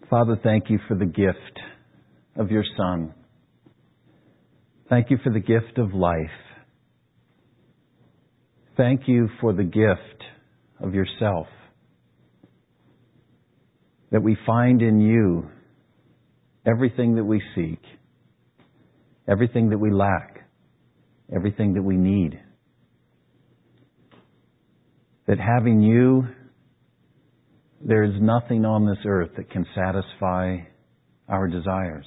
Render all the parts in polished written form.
Father, thank you for the gift of your Son. Thank you for the gift of life. Thank you for the gift of yourself, that we find in you everything that we seek, everything that we lack, everything that we need. That having you, there is nothing on this earth that can satisfy our desires.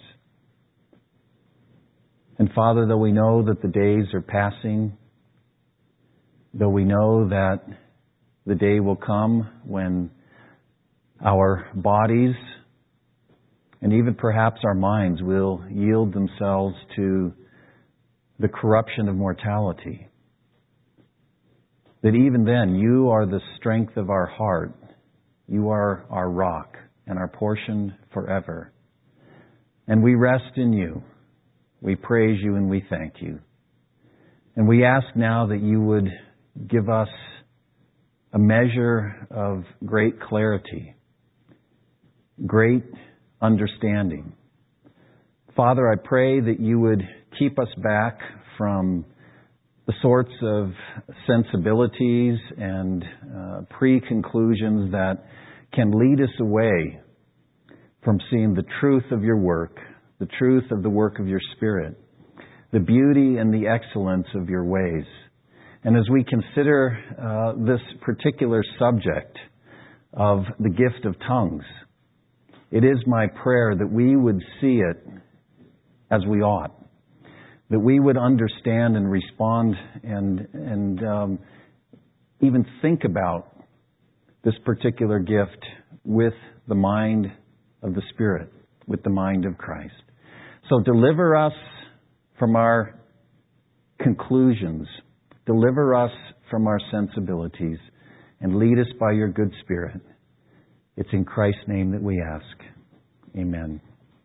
And Father, though we know that the days are passing, though we know that the day will come when our bodies and even perhaps our minds will yield themselves to the corruption of mortality, that even then you are the strength of our heart. You are our rock and our portion forever. And we rest in you. We praise you and we thank you. And we ask now that you would give us a measure of great clarity, great understanding. Father, I pray that you would keep us back from the sorts of sensibilities and pre-conclusions that can lead us away from seeing the truth of your work, the truth of the work of your Spirit, the beauty and the excellence of your ways. And as we consider this particular subject of the gift of tongues, it is my prayer that we would see it as we ought, that we would understand and respond and even think about this particular gift with the mind of the Spirit, with the mind of Christ. So deliver us from our conclusions, deliver us from our sensibilities, and lead us by your good Spirit. It's in Christ's name that we ask. Amen.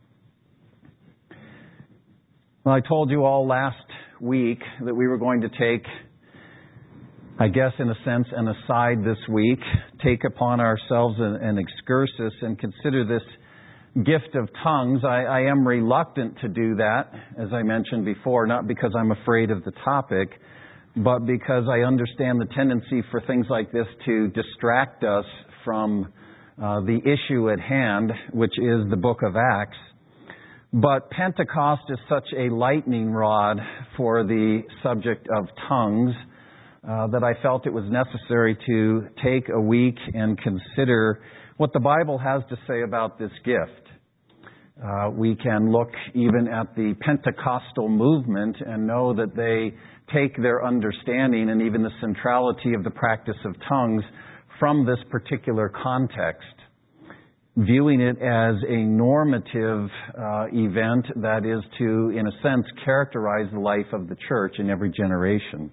Well, I told you all last week that we were going to take, I guess in a sense, an aside this week, take upon ourselves an excursus and consider this gift of tongues. I am reluctant to do that, as I mentioned before, not because I'm afraid of the topic, but because I understand the tendency for things like this to distract us from the issue at hand, which is the book of Acts. But Pentecost is such a lightning rod for the subject of tongues that I felt it was necessary to take a week and consider what the Bible has to say about this gift. We can look even at the Pentecostal movement and know that they take their understanding and even the centrality of the practice of tongues from this particular context, viewing it as a normative event that is to, in a sense, characterize the life of the church in every generation.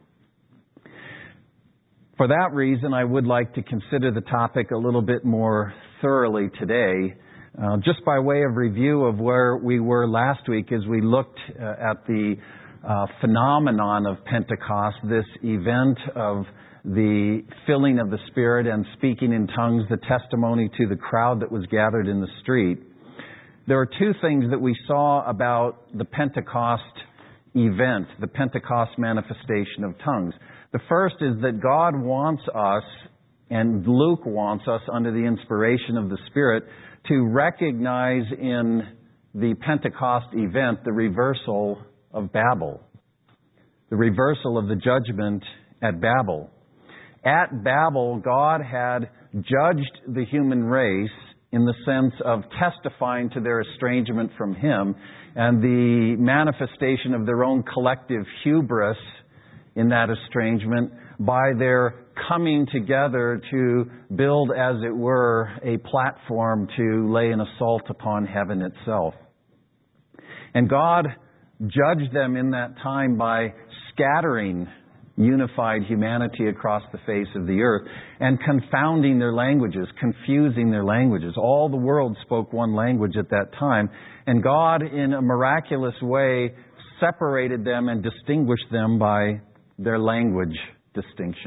For that reason, I would like to consider the topic a little bit more thoroughly today, just by way of review of where we were last week as we looked at the phenomenon of Pentecost, this event of the filling of the Spirit and speaking in tongues, the testimony to the crowd that was gathered in the street. There are two things that we saw about the Pentecost event, the Pentecost manifestation of tongues. The first is that God wants us, and Luke wants us under the inspiration of the Spirit, to recognize in the Pentecost event the reversal of Babel, the reversal of the judgment at Babel. At Babel, God had judged the human race in the sense of testifying to their estrangement from Him and the manifestation of their own collective hubris in that estrangement by their coming together to build, as it were, a platform to lay an assault upon heaven itself. And God judged them in that time by scattering unified humanity across the face of the earth and confounding their languages, confusing their languages. All the world spoke one language at that time, and God, in a miraculous way, separated them and distinguished them by their language distinctions.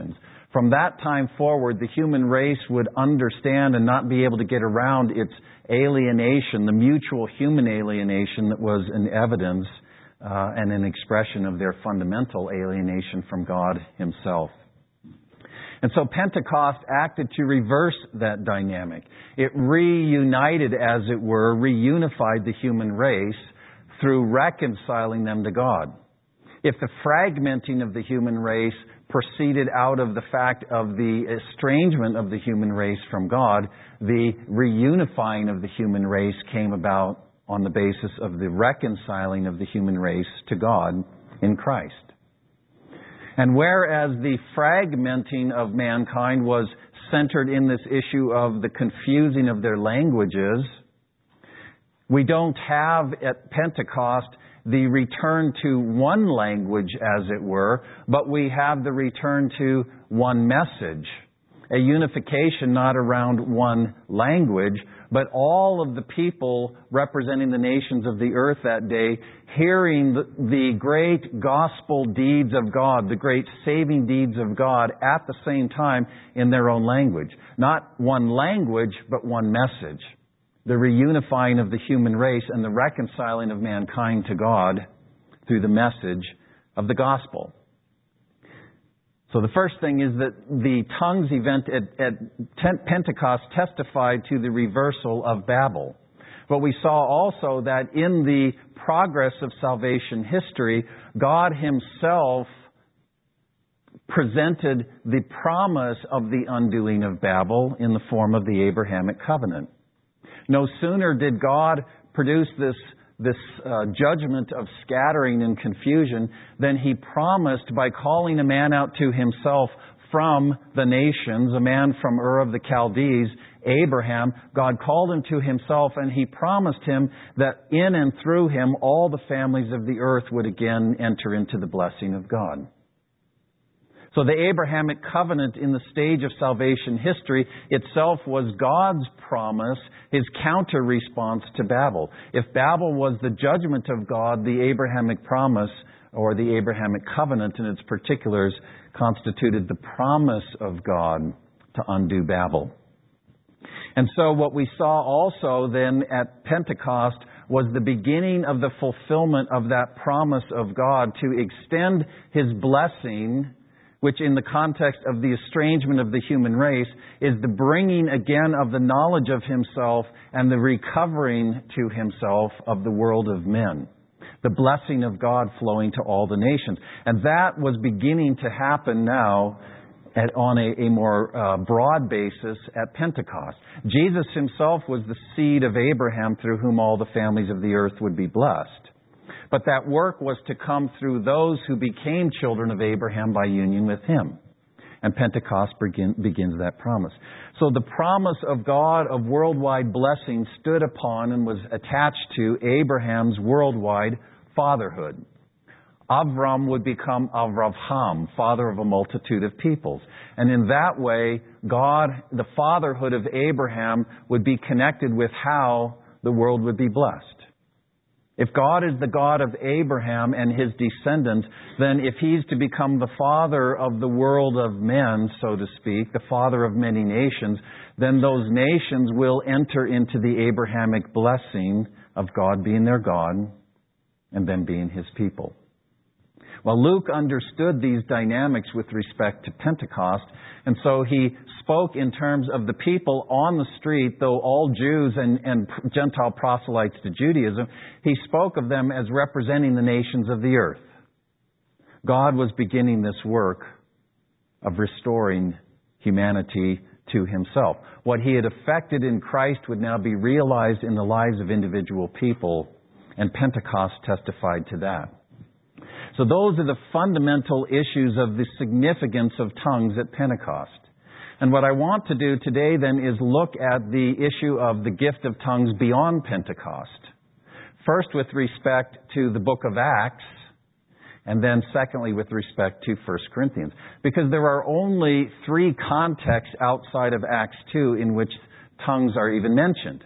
From that time forward, the human race would understand and not be able to get around its alienation, the mutual human alienation that was in evidence and an expression of their fundamental alienation from God Himself. And so Pentecost acted to reverse that dynamic. It reunited, as it were, reunified the human race through reconciling them to God. If the fragmenting of the human race proceeded out of the fact of the estrangement of the human race from God, the reunifying of the human race came about on the basis of the reconciling of the human race to God in Christ. And whereas the fragmenting of mankind was centered in this issue of the confusing of their languages, we don't have at Pentecost the return to one language, as it were, but we have the return to one message. A unification not around one language, but all of the people representing the nations of the earth that day hearing the great gospel deeds of God, the great saving deeds of God at the same time in their own language. Not one language, but one message. The reunifying of the human race and the reconciling of mankind to God through the message of the gospel. So the first thing is that the tongues event at Pentecost testified to the reversal of Babel. But we saw also that in the progress of salvation history, God Himself presented the promise of the undoing of Babel in the form of the Abrahamic covenant. No sooner did God produce this judgment of scattering and confusion than He promised by calling a man out to Himself from the nations, a man from Ur of the Chaldees, Abraham. God called him to Himself, and He promised him that in and through him all the families of the earth would again enter into the blessing of God. So the Abrahamic covenant in the stage of salvation history itself was God's promise, His counter response to Babel. If Babel was the judgment of God, the Abrahamic promise, or the Abrahamic covenant in its particulars, constituted the promise of God to undo Babel. And so what we saw also then at Pentecost was the beginning of the fulfillment of that promise of God to extend His blessing, which in the context of the estrangement of the human race is the bringing again of the knowledge of Himself and the recovering to Himself of the world of men. The blessing of God flowing to all the nations. And that was beginning to happen now on a more broad basis at Pentecost. Jesus Himself was the seed of Abraham through whom all the families of the earth would be blessed. But that work was to come through those who became children of Abraham by union with Him. And Pentecost begins that promise. So the promise of God of worldwide blessing stood upon and was attached to Abraham's worldwide fatherhood. Avram would become Avraham, father of a multitude of peoples. And in that way, God, the fatherhood of Abraham, would be connected with how the world would be blessed. If God is the God of Abraham and his descendants, then if He's to become the father of the world of men, so to speak, the father of many nations, then those nations will enter into the Abrahamic blessing of God being their God and them being His people. Well, Luke understood these dynamics with respect to Pentecost, and so he spoke in terms of the people on the street, though all Jews and Gentile proselytes to Judaism, he spoke of them as representing the nations of the earth. God was beginning this work of restoring humanity to Himself. What He had effected in Christ would now be realized in the lives of individual people, and Pentecost testified to that. So those are the fundamental issues of the significance of tongues at Pentecost. And what I want to do today then is look at the issue of the gift of tongues beyond Pentecost. First with respect to the book of Acts, and then secondly with respect to 1 Corinthians. Because there are only 3 contexts outside of Acts 2 in which tongues are even mentioned.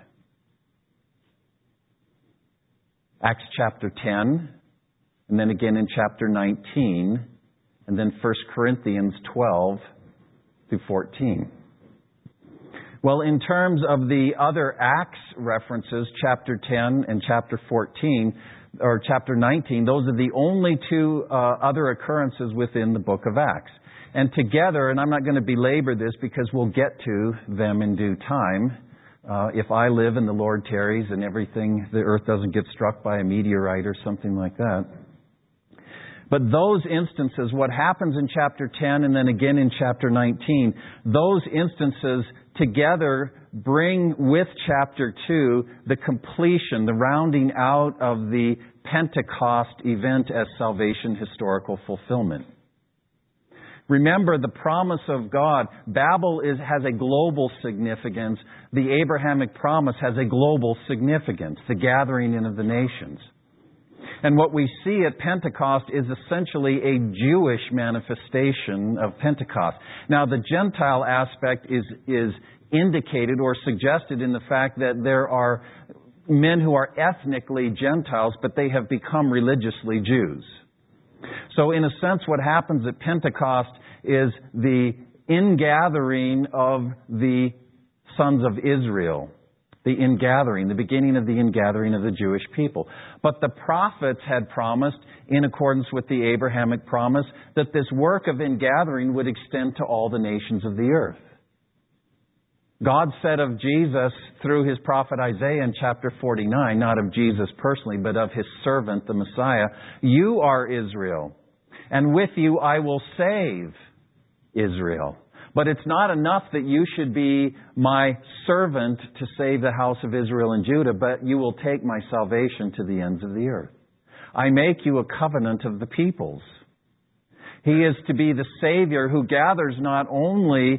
Acts chapter 10, and then again in chapter 19, and then 1 Corinthians 12, through 14. Well, in terms of the other Acts references, chapter 10 and chapter 14, or chapter 19, those are the only two other occurrences within the book of Acts. And together, and I'm not going to belabor this because we'll get to them in due time, if I live and the Lord tarries and everything, the earth doesn't get struck by a meteorite or something like that. But those instances, what happens in chapter 10 and then again in chapter 19, those instances together bring with chapter 2 the completion, the rounding out of the Pentecost event as salvation historical fulfillment. Remember the promise of God. Babel has a global significance. The Abrahamic promise has a global significance, the gathering in of the nations. And what we see at Pentecost is essentially a Jewish manifestation of Pentecost. Now, the Gentile aspect is indicated or suggested in the fact that there are men who are ethnically Gentiles, but they have become religiously Jews. So in a sense, what happens at Pentecost is the ingathering of the sons of Israel. The ingathering, the beginning of the ingathering of the Jewish people. But the prophets had promised, in accordance with the Abrahamic promise, that this work of ingathering would extend to all the nations of the earth. God said of Jesus through His prophet Isaiah in chapter 49, not of Jesus personally, but of His servant, the Messiah, "You are Israel, and with you I will save Israel." But it's not enough that you should be my servant to save the house of Israel and Judah, but you will take my salvation to the ends of the earth. I make you a covenant of the peoples. He is to be the Savior who gathers not only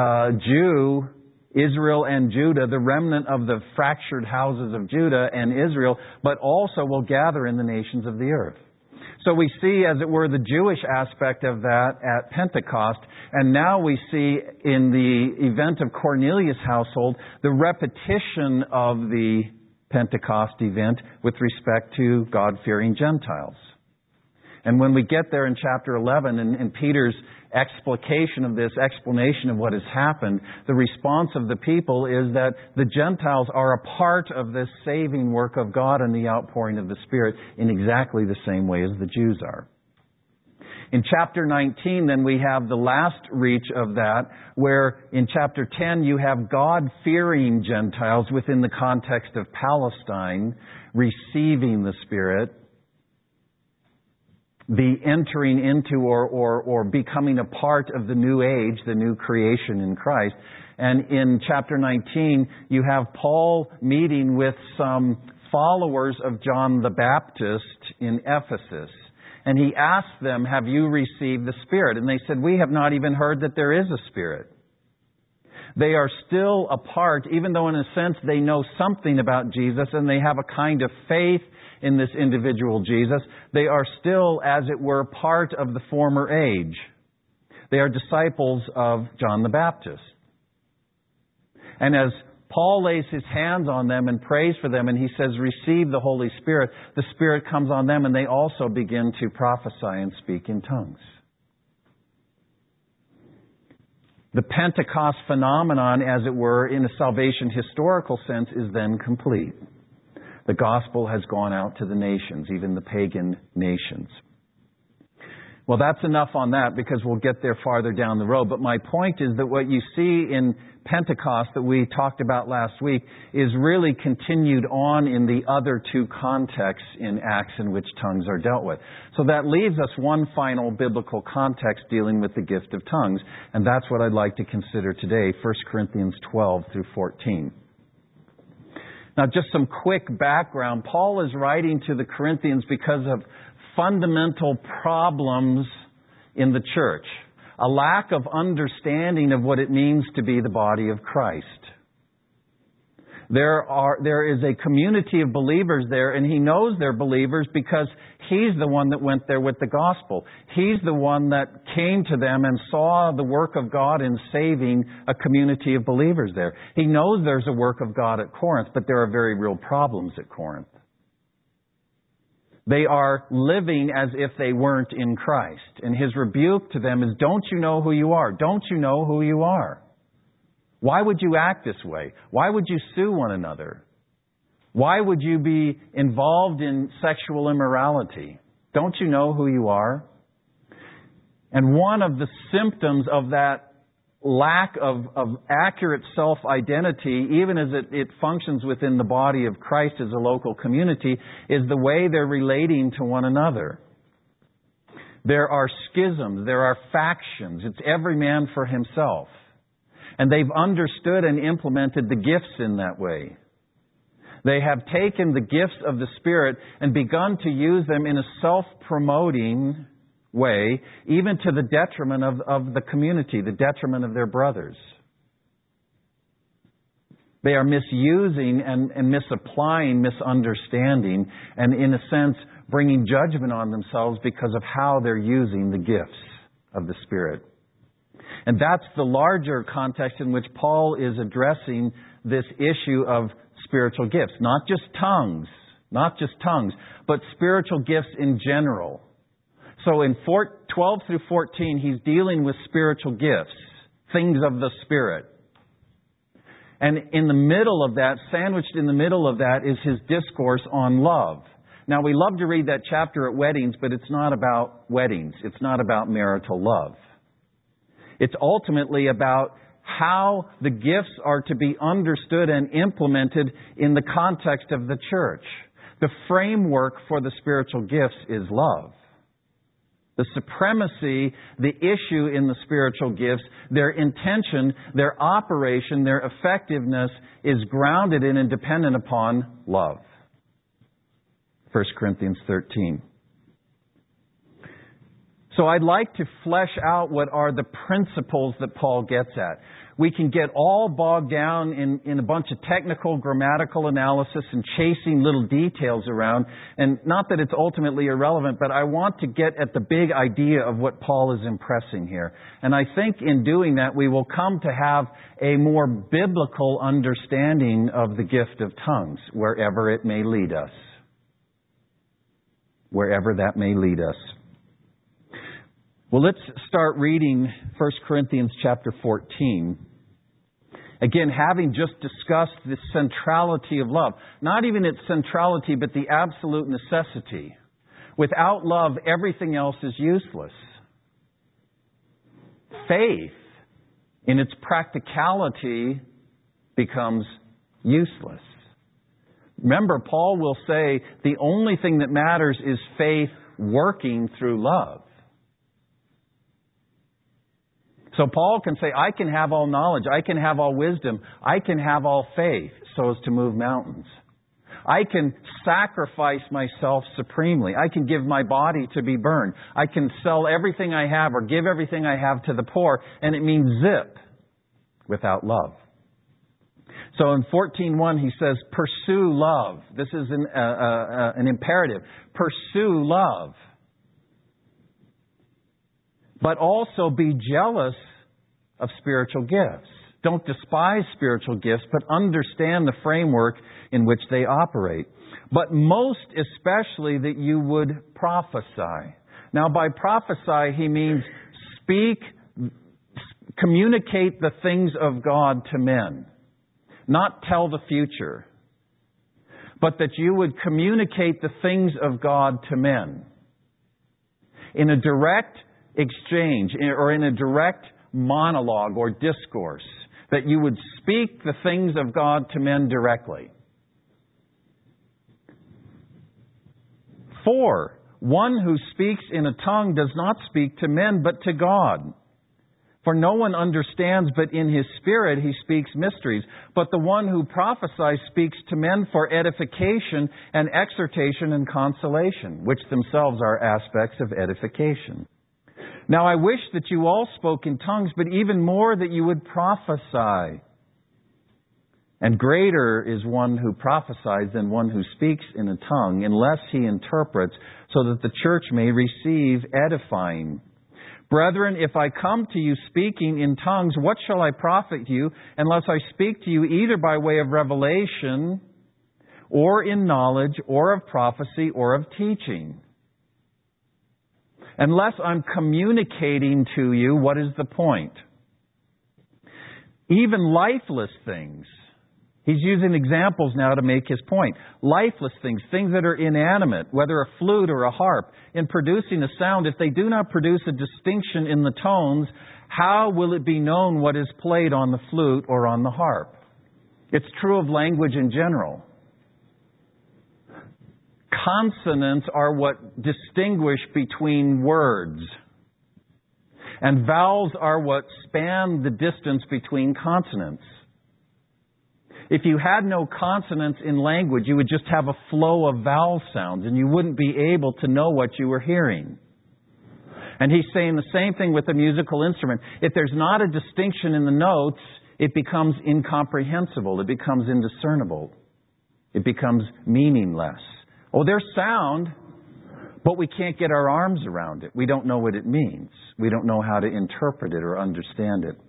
Israel and Judah, the remnant of the fractured houses of Judah and Israel, but also will gather in the nations of the earth. So we see, as it were, the Jewish aspect of that at Pentecost, and now we see in the event of Cornelius' household the repetition of the Pentecost event with respect to God-fearing Gentiles. And when we get there in chapter 11, and Peter's explication of this, explanation of what has happened, the response of the people is that the Gentiles are a part of this saving work of God and the outpouring of the Spirit in exactly the same way as the Jews are. In chapter 19, then, we have the last reach of that, where in chapter 10 you have God-fearing Gentiles within the context of Palestine receiving the Spirit, the entering into or becoming a part of the new age, the new creation in Christ. And in chapter 19, you have Paul meeting with some followers of John the Baptist in Ephesus. And he asked them, "Have you received the Spirit?" And they said, "We have not even heard that there is a Spirit." They are still a part, even though in a sense they know something about Jesus and they have a kind of faith in this individual Jesus, they are still, as it were, part of the former age. They are disciples of John the Baptist. And as Paul lays his hands on them and prays for them, and he says, "Receive the Holy Spirit," the Spirit comes on them and they also begin to prophesy and speak in tongues. The Pentecost phenomenon, as it were, in a salvation historical sense, is then complete. The gospel has gone out to the nations, even the pagan nations. Well, that's enough on that because we'll get there farther down the road. But my point is that what you see in Pentecost that we talked about last week is really continued on in the other two contexts in Acts in which tongues are dealt with. So that leaves us one final biblical context dealing with the gift of tongues, and that's what I'd like to consider today, 1 Corinthians 12 through 14. Now, just some quick background. Paul is writing to the Corinthians because of fundamental problems in the church. A lack of understanding of what it means to be the body of Christ. There is a community of believers there, and he knows they're believers because he's the one that went there with the gospel. He's the one that came to them and saw the work of God in saving a community of believers there. He knows there's a work of God at Corinth, but there are very real problems at Corinth. They are living as if they weren't in Christ. And His rebuke to them is, don't you know who you are? Don't you know who you are? Why would you act this way? Why would you sue one another? Why would you be involved in sexual immorality? Don't you know who you are? And one of the symptoms of that lack of accurate self-identity, even as it functions within the body of Christ as a local community, is the way they're relating to one another. There are schisms, there are factions. It's every man for himself. And they've understood and implemented the gifts in that way. They have taken the gifts of the Spirit and begun to use them in a self-promoting way, even to the detriment of the community, the detriment of their brothers. They are misusing and misapplying, misunderstanding, and in a sense bringing judgment on themselves because of how they're using the gifts of the Spirit. And that's the larger context in which Paul is addressing this issue of spiritual gifts. Not just tongues, but spiritual gifts in general. So in 12 through 14, he's dealing with spiritual gifts, things of the Spirit. And in the middle of that, sandwiched in the middle of that, is his discourse on love. Now, we love to read that chapter at weddings, but it's not about weddings. It's not about marital love. It's ultimately about how the gifts are to be understood and implemented in the context of the church. The framework for the spiritual gifts is love. The supremacy, the issue in the spiritual gifts, their intention, their operation, their effectiveness is grounded in and dependent upon love. 1 Corinthians 13. So I'd like to flesh out what are the principles that Paul gets at. We can get all bogged down in a bunch of technical, grammatical analysis and chasing little details around. And not that it's ultimately irrelevant, but I want to get at the big idea of what Paul is impressing here. And I think in doing that, we will come to have a more biblical understanding of the gift of tongues, wherever it may lead us. Wherever that may lead us. Well, let's start reading 1 Corinthians chapter 14. Again, having just discussed the centrality of love. Not even its centrality, but the absolute necessity. Without love, everything else is useless. Faith, in its practicality, becomes useless. Remember, Paul will say the only thing that matters is faith working through love. So Paul can say, I can have all knowledge, I can have all wisdom, I can have all faith so as to move mountains. I can sacrifice myself supremely. I can give my body to be burned. I can sell everything I have or give everything I have to the poor, and it means zip without love. So in 14:1 he says, pursue love. This is an imperative. Pursue love. But also be jealous of spiritual gifts. Don't despise spiritual gifts, but understand the framework in which they operate. But most especially that you would prophesy. Now by prophesy he means speak, communicate the things of God to men. Not tell the future. But that you would communicate the things of God to men. In a direct exchange or in a direct monologue or discourse, that you would speak the things of God to men directly. 4, one who speaks in a tongue does not speak to men but to God. For no one understands, but in his spirit he speaks mysteries. But the one who prophesies speaks to men for edification and exhortation and consolation, which themselves are aspects of edification. Now I wish that you all spoke in tongues, but even more that you would prophesy. And greater is one who prophesies than one who speaks in a tongue, unless he interprets, so that the church may receive edifying. Brethren, if I come to you speaking in tongues, what shall I profit you, unless I speak to you either by way of revelation or in knowledge, or of prophecy, or of teaching. Unless I'm communicating to you, what is the point? Even lifeless things. He's using examples now to make his point. Lifeless things, things that are inanimate, whether a flute or a harp, in producing a sound, if they do not produce a distinction in the tones, how will it be known what is played on the flute or on the harp? It's true of language in general. Consonants are what distinguish between words. And vowels are what span the distance between consonants. If you had no consonants in language, you would just have a flow of vowel sounds and you wouldn't be able to know what you were hearing. And he's saying the same thing with a musical instrument. If there's not a distinction in the notes, it becomes incomprehensible. It becomes indiscernible. It becomes meaningless. Oh, there's sound, but we can't get our arms around it. We don't know what it means. We don't know how to interpret it or understand it.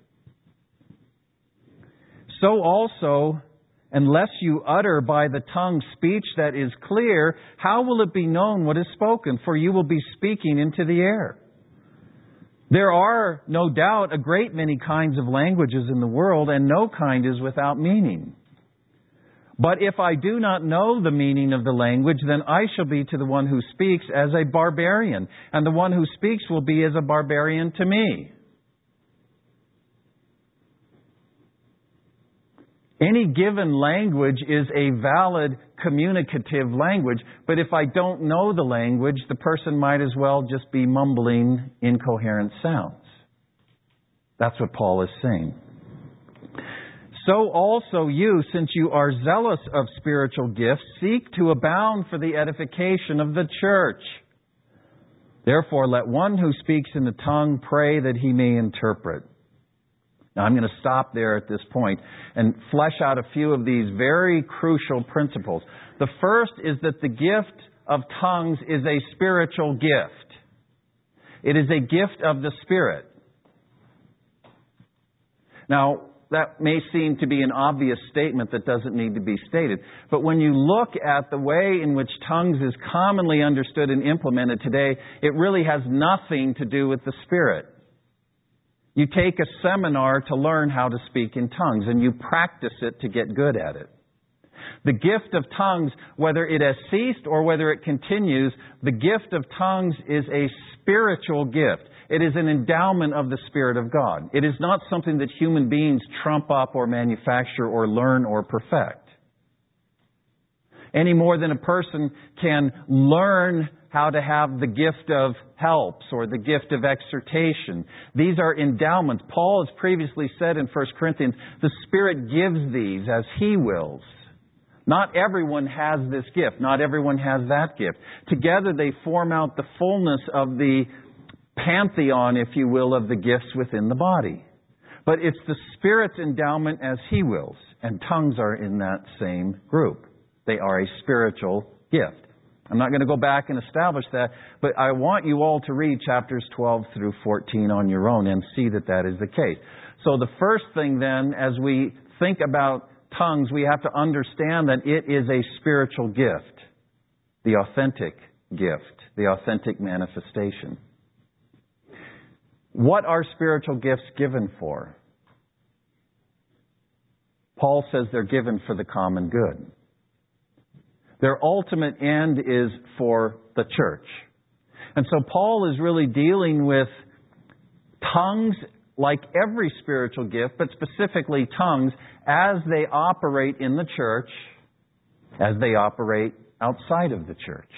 So also, unless you utter by the tongue speech that is clear, how will it be known what is spoken? For you will be speaking into the air. There are, no doubt, a great many kinds of languages in the world, and no kind is without meaning. But if I do not know the meaning of the language, then I shall be to the one who speaks as a barbarian, and the one who speaks will be as a barbarian to me. Any given language is a valid communicative language, but if I don't know the language, the person might as well just be mumbling incoherent sounds. That's what Paul is saying. So also you, since you are zealous of spiritual gifts, seek to abound for the edification of the church. Therefore, let one who speaks in the tongue pray that he may interpret. Now, I'm going to stop there at this point and flesh out a few of these very crucial principles. The first is that the gift of tongues is a spiritual gift. It is a gift of the Spirit. Now, that may seem to be an obvious statement that doesn't need to be stated. But when you look at the way in which tongues is commonly understood and implemented today, it really has nothing to do with the Spirit. You take a seminar to learn how to speak in tongues, and you practice it to get good at it. The gift of tongues, whether it has ceased or whether it continues, the gift of tongues is a spiritual gift. It is an endowment of the Spirit of God. It is not something that human beings trump up or manufacture or learn or perfect. Any more than a person can learn how to have the gift of helps or the gift of exhortation. These are endowments. Paul has previously said in 1 Corinthians, the Spirit gives these as He wills. Not everyone has this gift. Not everyone has that gift. Together they form out the fullness of the pantheon, if you will, of the gifts within the body. But it's the Spirit's endowment as He wills. And tongues are in that same group. They are a spiritual gift. I'm not going to go back and establish that, but I want you all to read chapters 12 through 14 on your own and see that that is the case. So the first thing then, as we think about tongues, we have to understand that it is a spiritual gift. The authentic gift. The authentic manifestation. What are spiritual gifts given for? Paul says they're given for the common good. Their ultimate end is for the church. And so Paul is really dealing with tongues like every spiritual gift, but specifically tongues as they operate in the church, as they operate outside of the church.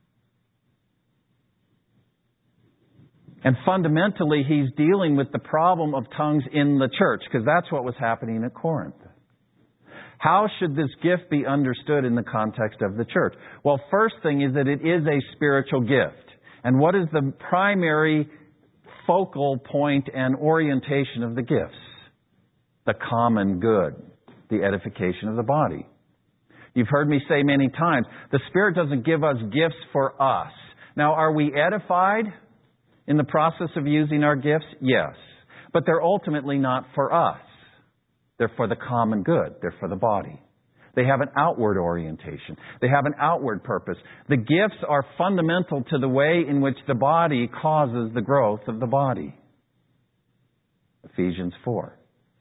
And fundamentally, he's dealing with the problem of tongues in the church, because that's what was happening at Corinth. How should this gift be understood in the context of the church? Well, first thing is that it is a spiritual gift. And what is the primary focal point and orientation of the gifts? The common good, the edification of the body. You've heard me say many times, the Spirit doesn't give us gifts for us. Now, are we edified in the process of using our gifts? Yes. But they're ultimately not for us. They're for the common good. They're for the body. They have an outward orientation. They have an outward purpose. The gifts are fundamental to the way in which the body causes the growth of the body. Ephesians 4.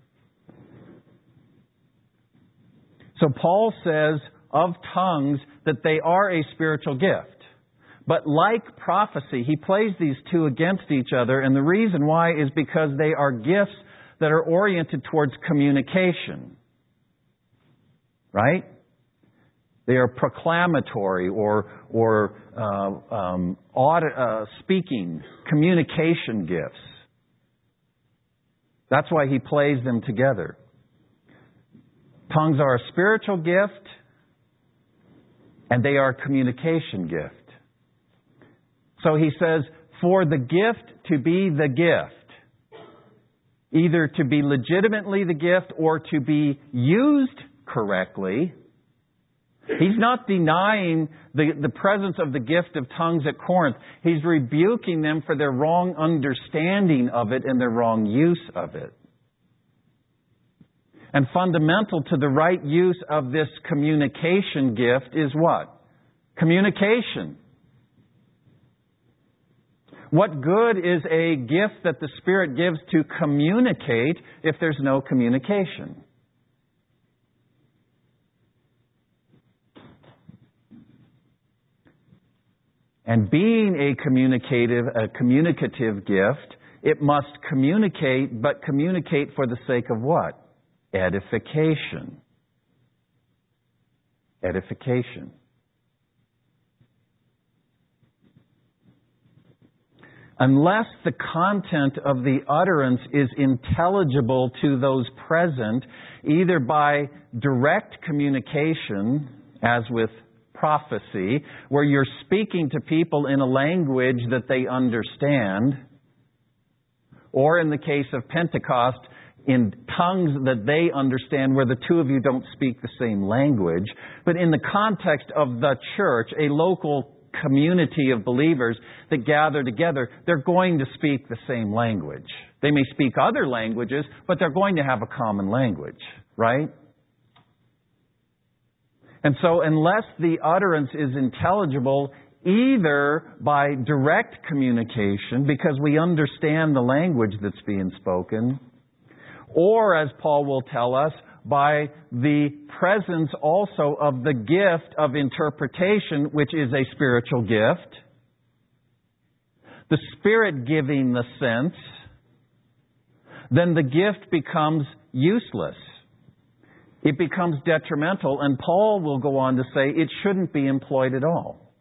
So Paul says of tongues that they are a spiritual gift. But like prophecy, he plays these two against each other, and the reason why is because they are gifts that are oriented towards communication. Right? They are proclamatory or speaking, communication gifts. That's why he plays them together. Tongues are a spiritual gift, and they are a communication gift. So he says, for the gift to be the gift, either to be legitimately the gift or to be used correctly, he's not denying the presence of the gift of tongues at Corinth. He's rebuking them for their wrong understanding of it and their wrong use of it. And fundamental to the right use of this communication gift is what? Communication. What good is a gift that the Spirit gives to communicate if there's no communication? And being a communicative gift, it must communicate, but communicate for the sake of what? Edification. Edification. Unless the content of the utterance is intelligible to those present, either by direct communication, as with prophecy, where you're speaking to people in a language that they understand, or in the case of Pentecost, in tongues that they understand, where the two of you don't speak the same language, but in the context of the church, a local community of believers that gather together, they're going to speak the same language. They may speak other languages, but they're going to have a common language, right? And so unless the utterance is intelligible either by direct communication, because we understand the language that's being spoken, or, as Paul will tell us, by the presence also of the gift of interpretation, which is a spiritual gift, the Spirit giving the sense, then the gift becomes useless. It becomes detrimental, and Paul will go on to say it shouldn't be employed at all.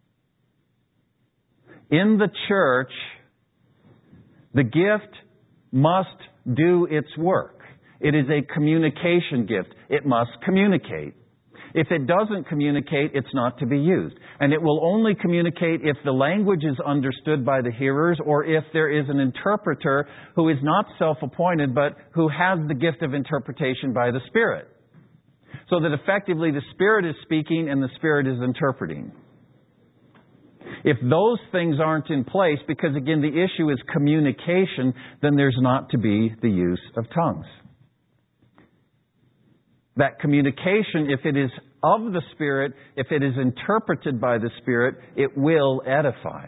In the church, the gift must do its work. It is a communication gift. It must communicate. If it doesn't communicate, it's not to be used. And it will only communicate if the language is understood by the hearers, or if there is an interpreter who is not self-appointed, but who has the gift of interpretation by the Spirit. So that effectively the Spirit is speaking and the Spirit is interpreting. If those things aren't in place, because again the issue is communication, then there's not to be the use of tongues. That communication, if it is of the Spirit, if it is interpreted by the Spirit, it will edify.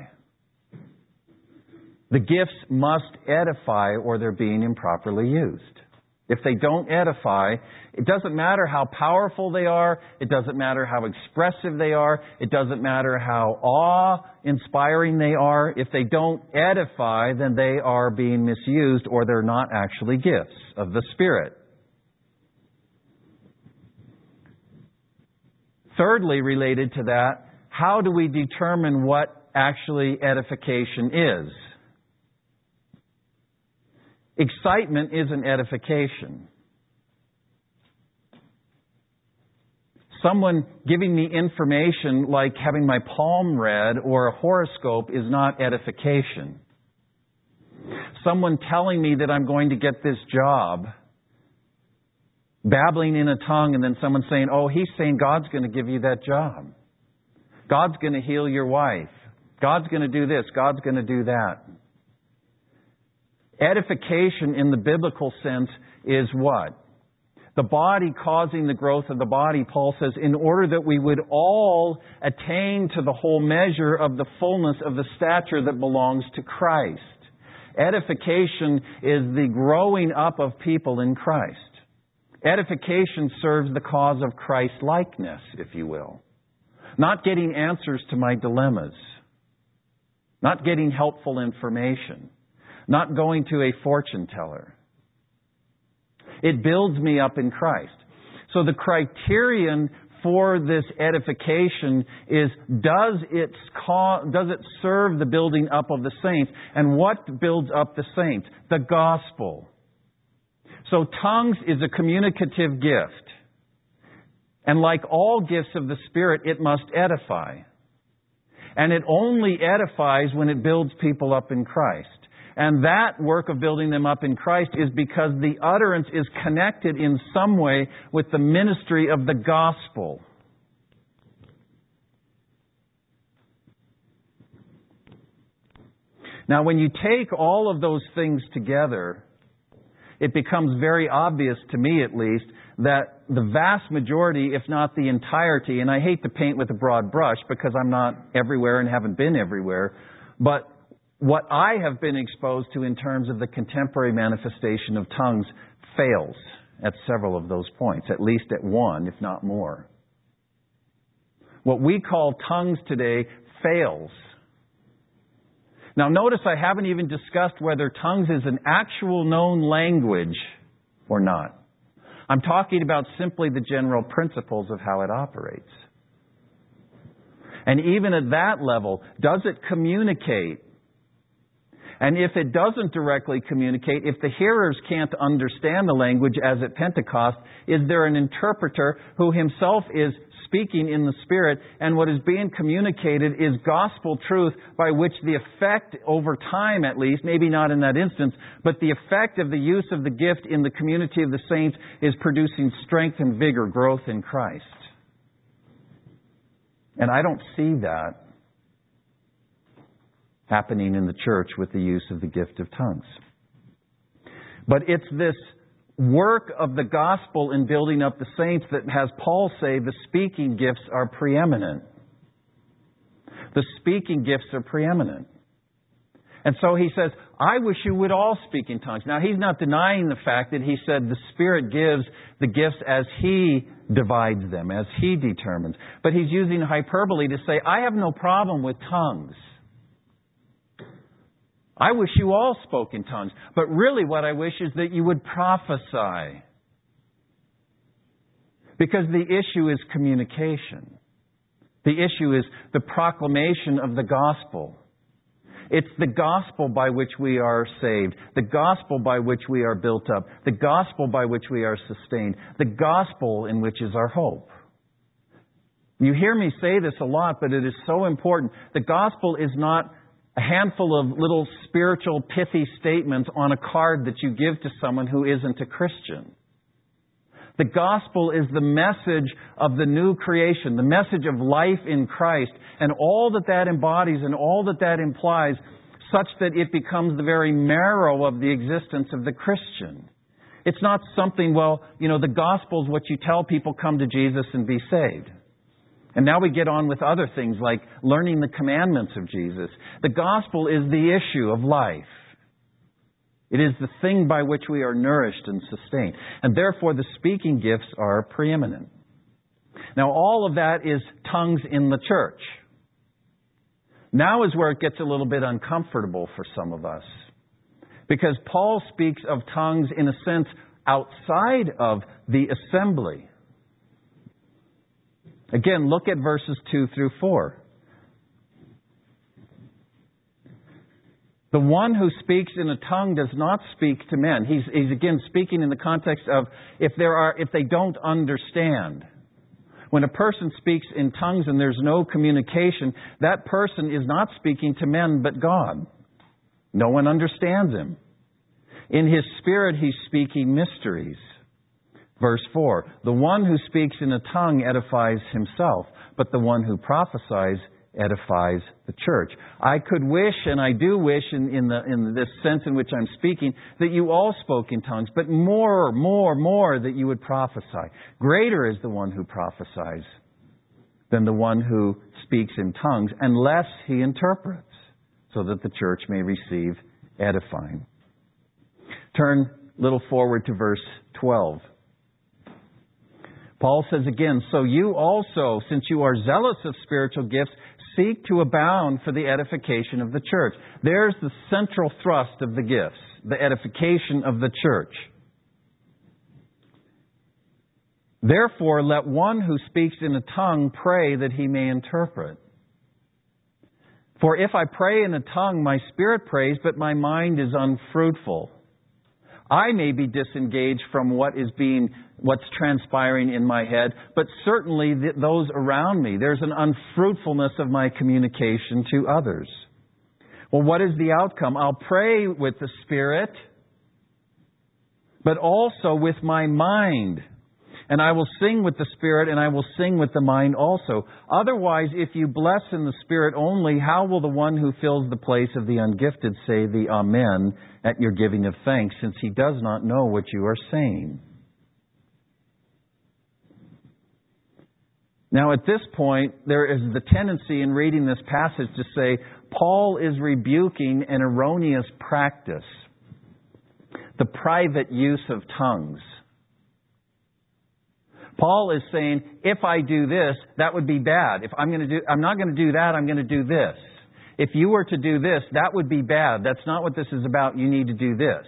The gifts must edify or they're being improperly used. If they don't edify, it doesn't matter how powerful they are, it doesn't matter how expressive they are, it doesn't matter how awe-inspiring they are. If they don't edify, then they are being misused or they're not actually gifts of the Spirit. Thirdly, related to that, how do we determine what actually edification is? Excitement isn't edification. Someone giving me information like having my palm read or a horoscope is not edification. Someone telling me that I'm going to get this job, babbling in a tongue, and then someone saying, oh, he's saying God's going to give you that job. God's going to heal your wife. God's going to do this. God's going to do that. Edification in the biblical sense is what? The body causing the growth of the body, Paul says, in order that we would all attain to the whole measure of the fullness of the stature that belongs to Christ. Edification is the growing up of people in Christ. Edification serves the cause of Christ-likeness, if you will. Not getting answers to my dilemmas. Not getting helpful information. Not going to a fortune teller. It builds me up in Christ. So the criterion for this edification is, does it serve the building up of the saints? And what builds up the saints? The gospel. So tongues is a communicative gift. And like all gifts of the Spirit, it must edify. And it only edifies when it builds people up in Christ. And that work of building them up in Christ is because the utterance is connected in some way with the ministry of the gospel. Now, when you take all of those things together, it becomes very obvious to me at least that the vast majority, if not the entirety, and I hate to paint with a broad brush because I'm not everywhere and haven't been everywhere, but what I have been exposed to in terms of the contemporary manifestation of tongues fails at several of those points, at least at one, if not more. What we call tongues today fails. Now notice I haven't even discussed whether tongues is an actual known language or not. I'm talking about simply the general principles of how it operates. And even at that level, does it communicate? And if it doesn't directly communicate, if the hearers can't understand the language as at Pentecost, is there an interpreter who himself is speaking in the Spirit, and what is being communicated is gospel truth by which the effect over time at least, maybe not in that instance, but the effect of the use of the gift in the community of the saints is producing strength and vigor, growth in Christ. And I don't see that happening in the church with the use of the gift of tongues. But it's this work of the gospel in building up the saints that has Paul say the speaking gifts are preeminent. The speaking gifts are preeminent. And so he says, I wish you would all speak in tongues. Now he's not denying the fact that he said the Spirit gives the gifts as He divides them, as He determines. But he's using hyperbole to say, I have no problem with tongues. I wish you all spoke in tongues. But really what I wish is that you would prophesy. Because the issue is communication. The issue is the proclamation of the gospel. It's the gospel by which we are saved. The gospel by which we are built up. The gospel by which we are sustained. The gospel in which is our hope. You hear me say this a lot, but it is so important. The gospel is not a handful of little spiritual pithy statements on a card that you give to someone who isn't a Christian. The gospel is the message of the new creation, the message of life in Christ, and all that that embodies and all that that implies, such that it becomes the very marrow of the existence of the Christian. It's not something, the gospel is what you tell people, come to Jesus and be saved. And now we get on with other things like learning the commandments of Jesus. The gospel is the issue of life. It is the thing by which we are nourished and sustained. And therefore the speaking gifts are preeminent. Now all of that is tongues in the church. Now is where it gets a little bit uncomfortable for some of us. Because Paul speaks of tongues in a sense outside of the assembly. Again, look at verses 2 through 4. The one who speaks in a tongue does not speak to men. He's again speaking in the context of if they don't understand. When a person speaks in tongues and there's no communication, that person is not speaking to men but God. No one understands him. In his spirit he's speaking mysteries. Verse 4, the one who speaks in a tongue edifies himself, but the one who prophesies edifies the church. I could wish, and I do wish in this sense in which I'm speaking, that you all spoke in tongues, but more that you would prophesy. Greater is the one who prophesies than the one who speaks in tongues, unless he interprets, so that the church may receive edifying. Turn a little forward to verse 12. Paul says again, so you also, since you are zealous of spiritual gifts, seek to abound for the edification of the church. There's the central thrust of the gifts, the edification of the church. Therefore, let one who speaks in a tongue pray that he may interpret. For if I pray in a tongue, my spirit prays, but my mind is unfruitful. I may be disengaged from what's transpiring in my head, but certainly those around me. There's an unfruitfulness of my communication to others. Well, what is the outcome? I'll pray with the Spirit, but also with my mind. And I will sing with the Spirit, and I will sing with the mind also. Otherwise, if you bless in the Spirit only, how will the one who fills the place of the ungifted say the Amen at your giving of thanks, since he does not know what you are saying? Now, at this point, there is the tendency in reading this passage to say, Paul is rebuking an erroneous practice, the private use of tongues. Paul is saying, if I do this, that would be bad. I'm not going to do that, I'm going to do this. If you were to do this, that would be bad. That's not what this is about. You need to do this.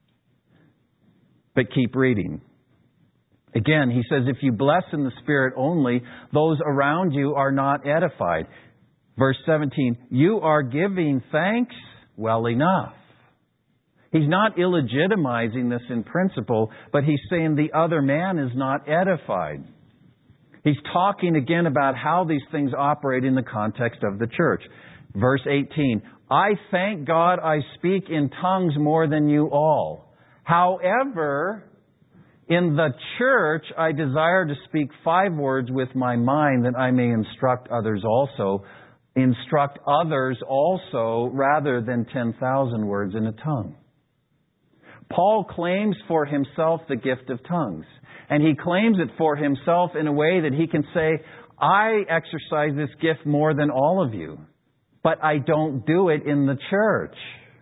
But keep reading. Again, he says, if you bless in the Spirit only, those around you are not edified. Verse 17, you are giving thanks well enough. He's not illegitimizing this in principle, but he's saying the other man is not edified. He's talking again about how these things operate in the context of the church. Verse 18, I thank God I speak in tongues more than you all. However, in the church I desire to speak 5 words with my mind that I may instruct others also. Instruct others also rather than 10,000 words in a tongue. Paul claims for himself the gift of tongues. And he claims it for himself in a way that he can say, I exercise this gift more than all of you, but I don't do it in the church.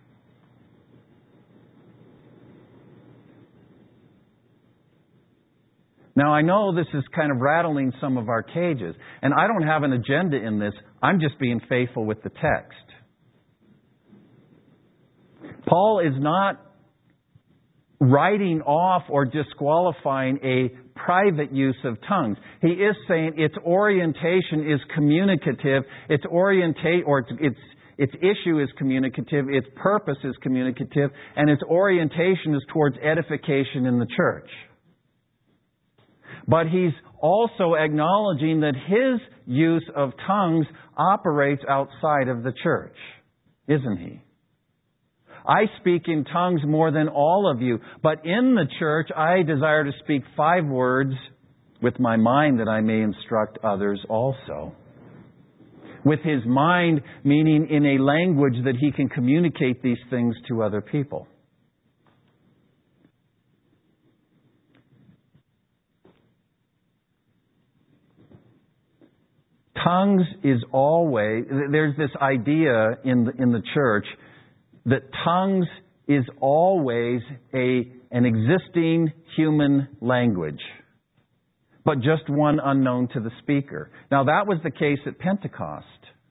Now, I know this is kind of rattling some of our cages, and I don't have an agenda in this. I'm just being faithful with the text. Paul is not writing off or disqualifying a private use of tongues. He is saying its orientation is communicative, its issue is communicative, its purpose is communicative, and its orientation is towards edification in the church. But he's also acknowledging that his use of tongues operates outside of the church, isn't he? I speak in tongues more than all of you, but in the church I desire to speak 5 words with my mind that I may instruct others also. With his mind, meaning in a language that he can communicate these things to other people. Tongues is always, there's this idea in the church that tongues is always an existing human language, but just one unknown to the speaker. Now that was the case at Pentecost.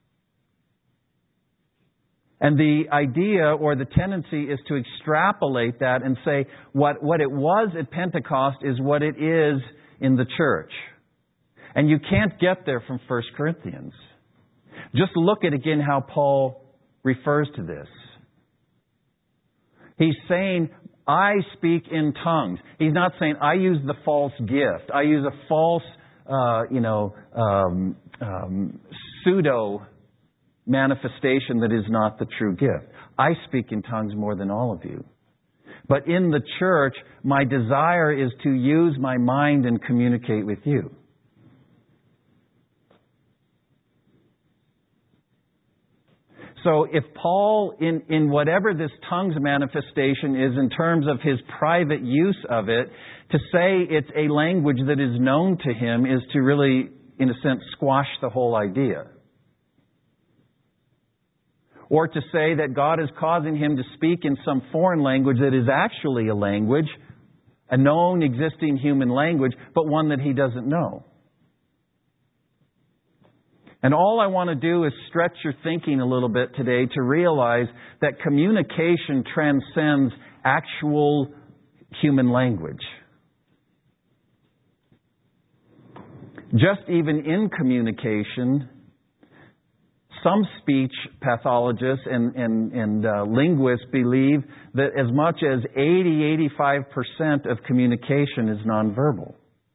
And the idea or the tendency is to extrapolate that and say what it was at Pentecost is what it is in the church. And you can't get there from 1 Corinthians. Just look at again how Paul refers to this. He's saying, I speak in tongues. He's not saying, I use the false gift. I use a false, pseudo manifestation that is not the true gift. I speak in tongues more than all of you. But in the church, my desire is to use my mind and communicate with you. So if Paul, in whatever this tongues manifestation is in terms of his private use of it, to say it's a language that is known to him is to really, in a sense, squash the whole idea. Or to say that God is causing him to speak in some foreign language that is actually a language, a known existing human language, but one that he doesn't know. And all I want to do is stretch your thinking a little bit today to realize that communication transcends actual human language. Just even in communication, some speech pathologists and linguists believe that as much as 80-85% of communication is nonverbal.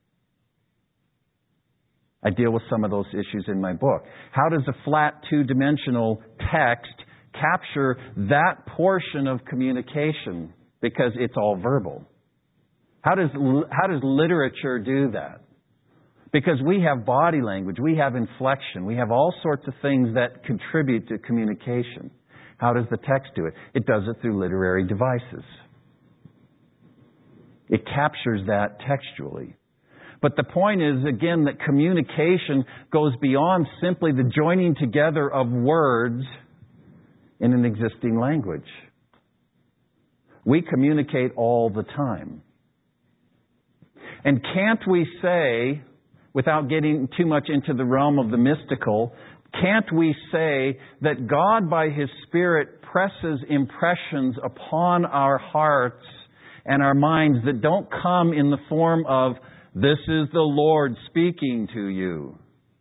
I deal with some of those issues in my book. How does a flat two-dimensional text capture that portion of communication? Because it's all verbal. How does literature do that? Because we have body language, we have inflection, we have all sorts of things that contribute to communication. How does the text do it? It does it through literary devices. It captures that textually. But the point is, again, that communication goes beyond simply the joining together of words in an existing language. We communicate all the time. And can't we say, without getting too much into the realm of the mystical, can't we say that God by His Spirit presses impressions upon our hearts and our minds that don't come in the form of, "This is the Lord speaking to you"?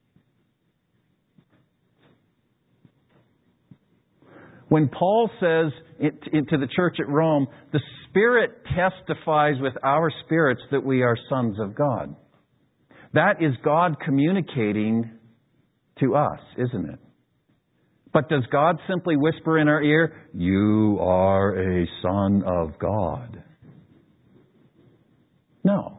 When Paul says to the church at Rome, the Spirit testifies with our spirits that we are sons of God. That is God communicating to us, isn't it? But does God simply whisper in our ear, "You are a son of God"? No.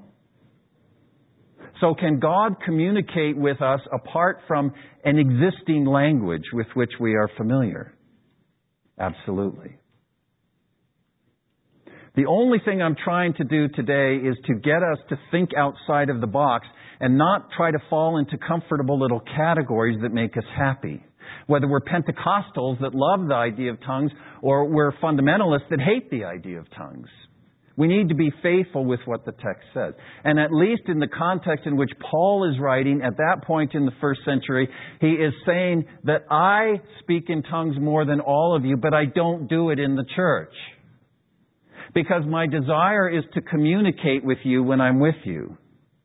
So can God communicate with us apart from an existing language with which we are familiar? Absolutely. The only thing I'm trying to do today is to get us to think outside of the box and not try to fall into comfortable little categories that make us happy. Whether we're Pentecostals that love the idea of tongues or we're fundamentalists that hate the idea of tongues. We need to be faithful with what the text says. And at least in the context in which Paul is writing at that point in the first century, he is saying that I speak in tongues more than all of you, but I don't do it in the church. Because my desire is to communicate with you when I'm with you.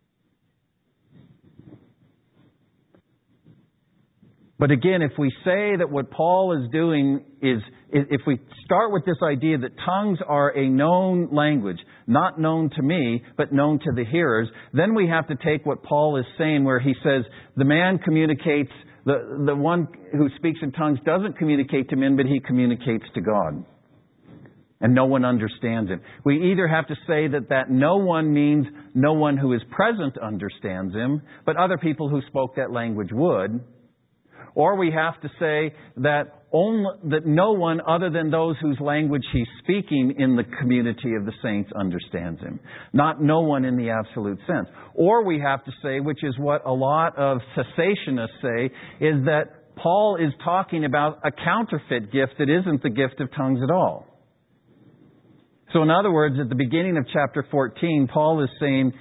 But again, if we say that what Paul is doing is, if we start with this idea that tongues are a known language, not known to me, but known to the hearers, then we have to take what Paul is saying where he says, the man communicates, the one who speaks in tongues doesn't communicate to men, but he communicates to God. And no one understands him. We either have to say that no one means no one who is present understands him, but other people who spoke that language would. Or we have to say that no one other than those whose language he's speaking in the community of the saints understands him. Not no one in the absolute sense. Or we have to say, which is what a lot of cessationists say, is that Paul is talking about a counterfeit gift that isn't the gift of tongues at all. So in other words, at the beginning of chapter 14, Paul is saying,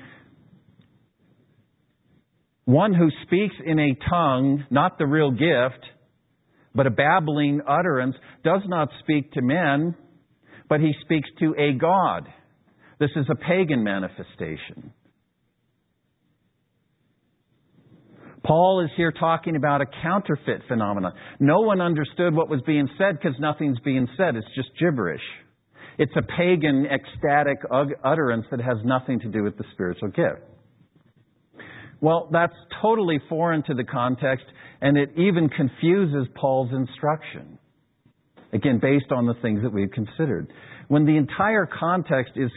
one who speaks in a tongue, not the real gift, but a babbling utterance, does not speak to men, but he speaks to a god. This is a pagan manifestation. Paul is here talking about a counterfeit phenomenon. No one understood what was being said because nothing's being said. It's just gibberish. It's a pagan, ecstatic utterance that has nothing to do with the spiritual gift. Well, that's totally foreign to the context, and it even confuses Paul's instruction. Again, based on the things that we've considered. When the entire context is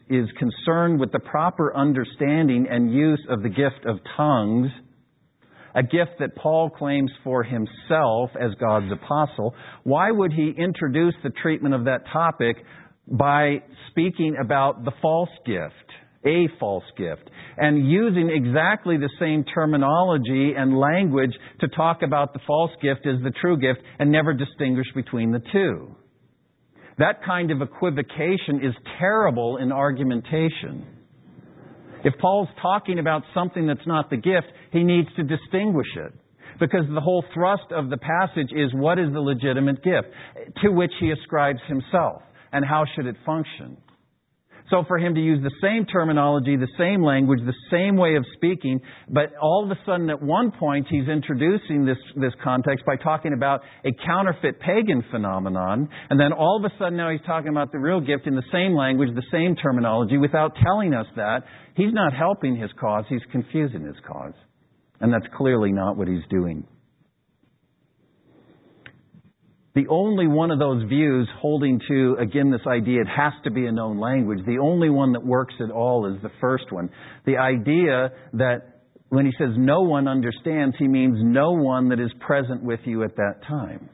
concerned with the proper understanding and use of the gift of tongues, a gift that Paul claims for himself as God's apostle, why would he introduce the treatment of that topic by speaking about the false gift, a false gift, and using exactly the same terminology and language to talk about the false gift as the true gift and never distinguish between the two? That kind of equivocation is terrible in argumentation. If Paul's talking about something that's not the gift, he needs to distinguish it. Because the whole thrust of the passage is what is the legitimate gift to which he ascribes himself and how should it function. So for him to use the same terminology, the same language, the same way of speaking, but all of a sudden at one point he's introducing this context by talking about a counterfeit pagan phenomenon, and then all of a sudden now he's talking about the real gift in the same language, the same terminology, without telling us that, he's not helping his cause, he's confusing his cause. And that's clearly not what he's doing. The only one of those views holding to, again, this idea it has to be a known language, the only one that works at all is the first one. The idea that when he says no one understands, he means no one that is present with you at that time.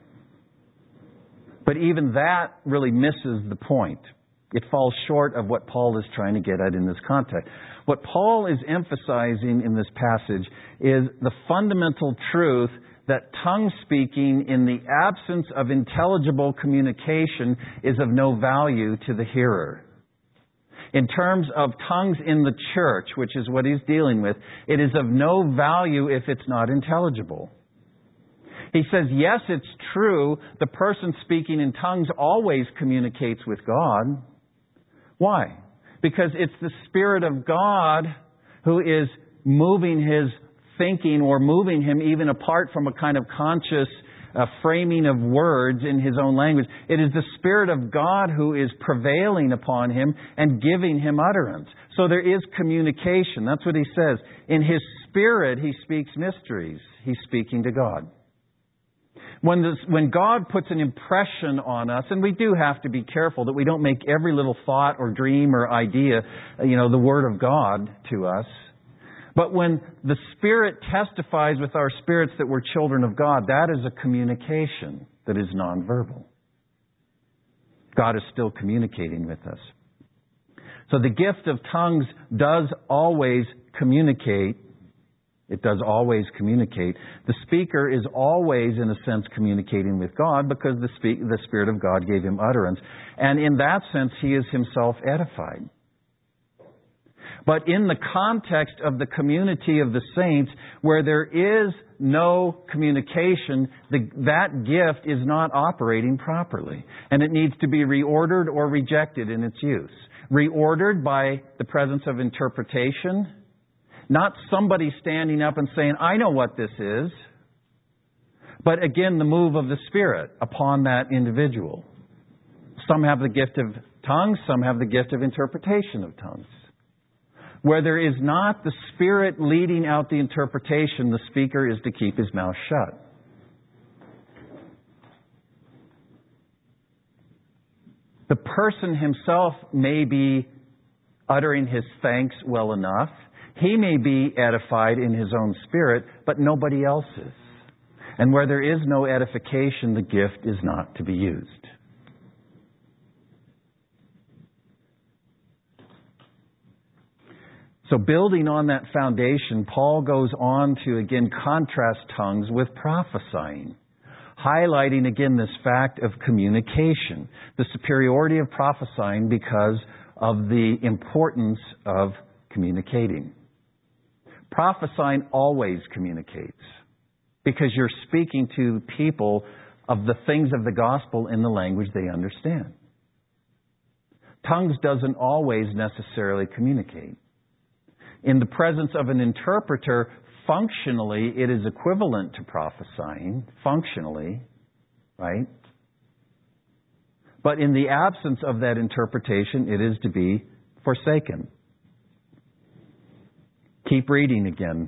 But even that really misses the point. It falls short of what Paul is trying to get at in this context. What Paul is emphasizing in this passage is the fundamental truth that tongue speaking in the absence of intelligible communication is of no value to the hearer. In terms of tongues in the church, which is what he's dealing with, it is of no value if it's not intelligible. He says, yes, it's true, the person speaking in tongues always communicates with God. Why? Because it's the Spirit of God who is moving his thinking or moving him even apart from a kind of conscious framing of words in his own language. It is the Spirit of God who is prevailing upon him and giving him utterance. So there is communication. That's what he says. In his spirit, he speaks mysteries. He's speaking to God. When God puts an impression on us, and we do have to be careful that we don't make every little thought or dream or idea, the Word of God to us. But when the Spirit testifies with our spirits that we're children of God, that is a communication that is nonverbal. God is still communicating with us. So the gift of tongues does always communicate. It does always communicate. The speaker is always, in a sense, communicating with God because the Spirit of God gave him utterance. And in that sense, he is himself edified. But in the context of the community of the saints, where there is no communication, that gift is not operating properly. And it needs to be reordered or rejected in its use. Reordered by the presence of interpretation. Not somebody standing up and saying, I know what this is. But again, the move of the Spirit upon that individual. Some have the gift of tongues, some have the gift of interpretation of tongues. Where there is not the Spirit leading out the interpretation, the speaker is to keep his mouth shut. The person himself may be uttering his thanks well enough. He may be edified in his own spirit, but nobody else is. And where there is no edification, the gift is not to be used. So building on that foundation, Paul goes on to again contrast tongues with prophesying, highlighting again this fact of communication, the superiority of prophesying because of the importance of communicating. Prophesying always communicates because you're speaking to people of the things of the gospel in the language they understand. Tongues doesn't always necessarily communicate. In the presence of an interpreter, functionally, it is equivalent to prophesying, functionally, right? But in the absence of that interpretation, it is to be forsaken. Keep reading again.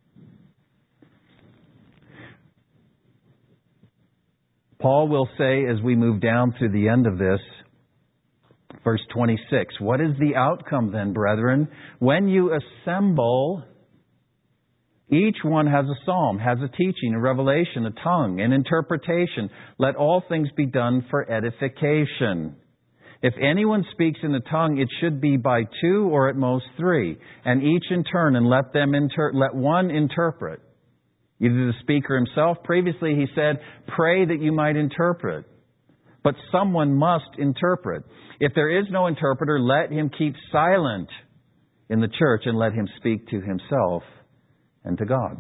Paul will say, as we move down to the end of this, verse 26, what is the outcome then, brethren? When you assemble, Each one has a psalm, has a teaching, a revelation, a tongue, an interpretation. Let all things be done for edification. If anyone speaks in a tongue, it should be by two or at most three, and each in turn, and let one interpret. Either the speaker himself. Previously he said, pray that you might interpret. But someone must interpret. If there is no interpreter, let him keep silent in the church and let him speak to himself and to God.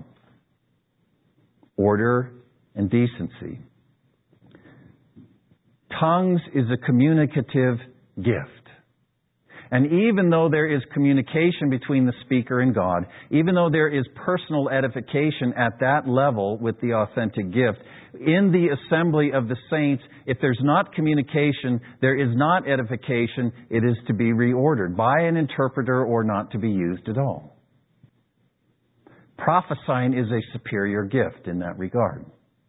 Order and decency. Tongues is a communicative gift. And even though there is communication between the speaker and God, even though there is personal edification at that level with the authentic gift, in the assembly of the saints, if there's not communication, there is not edification, it is to be reordered by an interpreter or not to be used at all. Prophesying is a superior gift in that regard.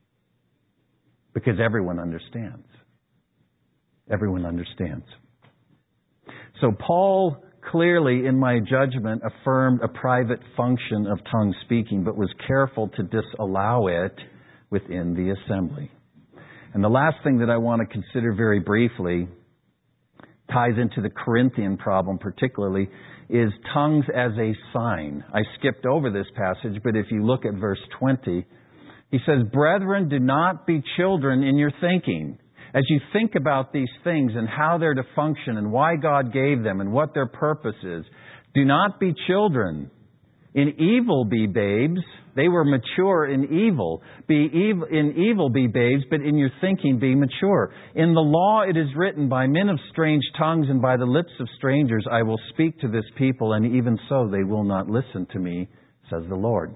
Because everyone understands. Everyone understands. So Paul clearly, in my judgment, affirmed a private function of tongue speaking, but was careful to disallow it within the assembly. And the last thing that I want to consider very briefly ties into the Corinthian problem particularly, is tongues as a sign. I skipped over this passage, but if you look at verse 20, he says, "Brethren, do not be children in your thinking." As you think about these things and how they're to function and why God gave them and what their purpose is, do not be children. In evil be babes. They were mature in evil. In evil be babes, but in your thinking be mature. In the law it is written, by men of strange tongues and by the lips of strangers I will speak to this people, and even so they will not listen to me, says the Lord.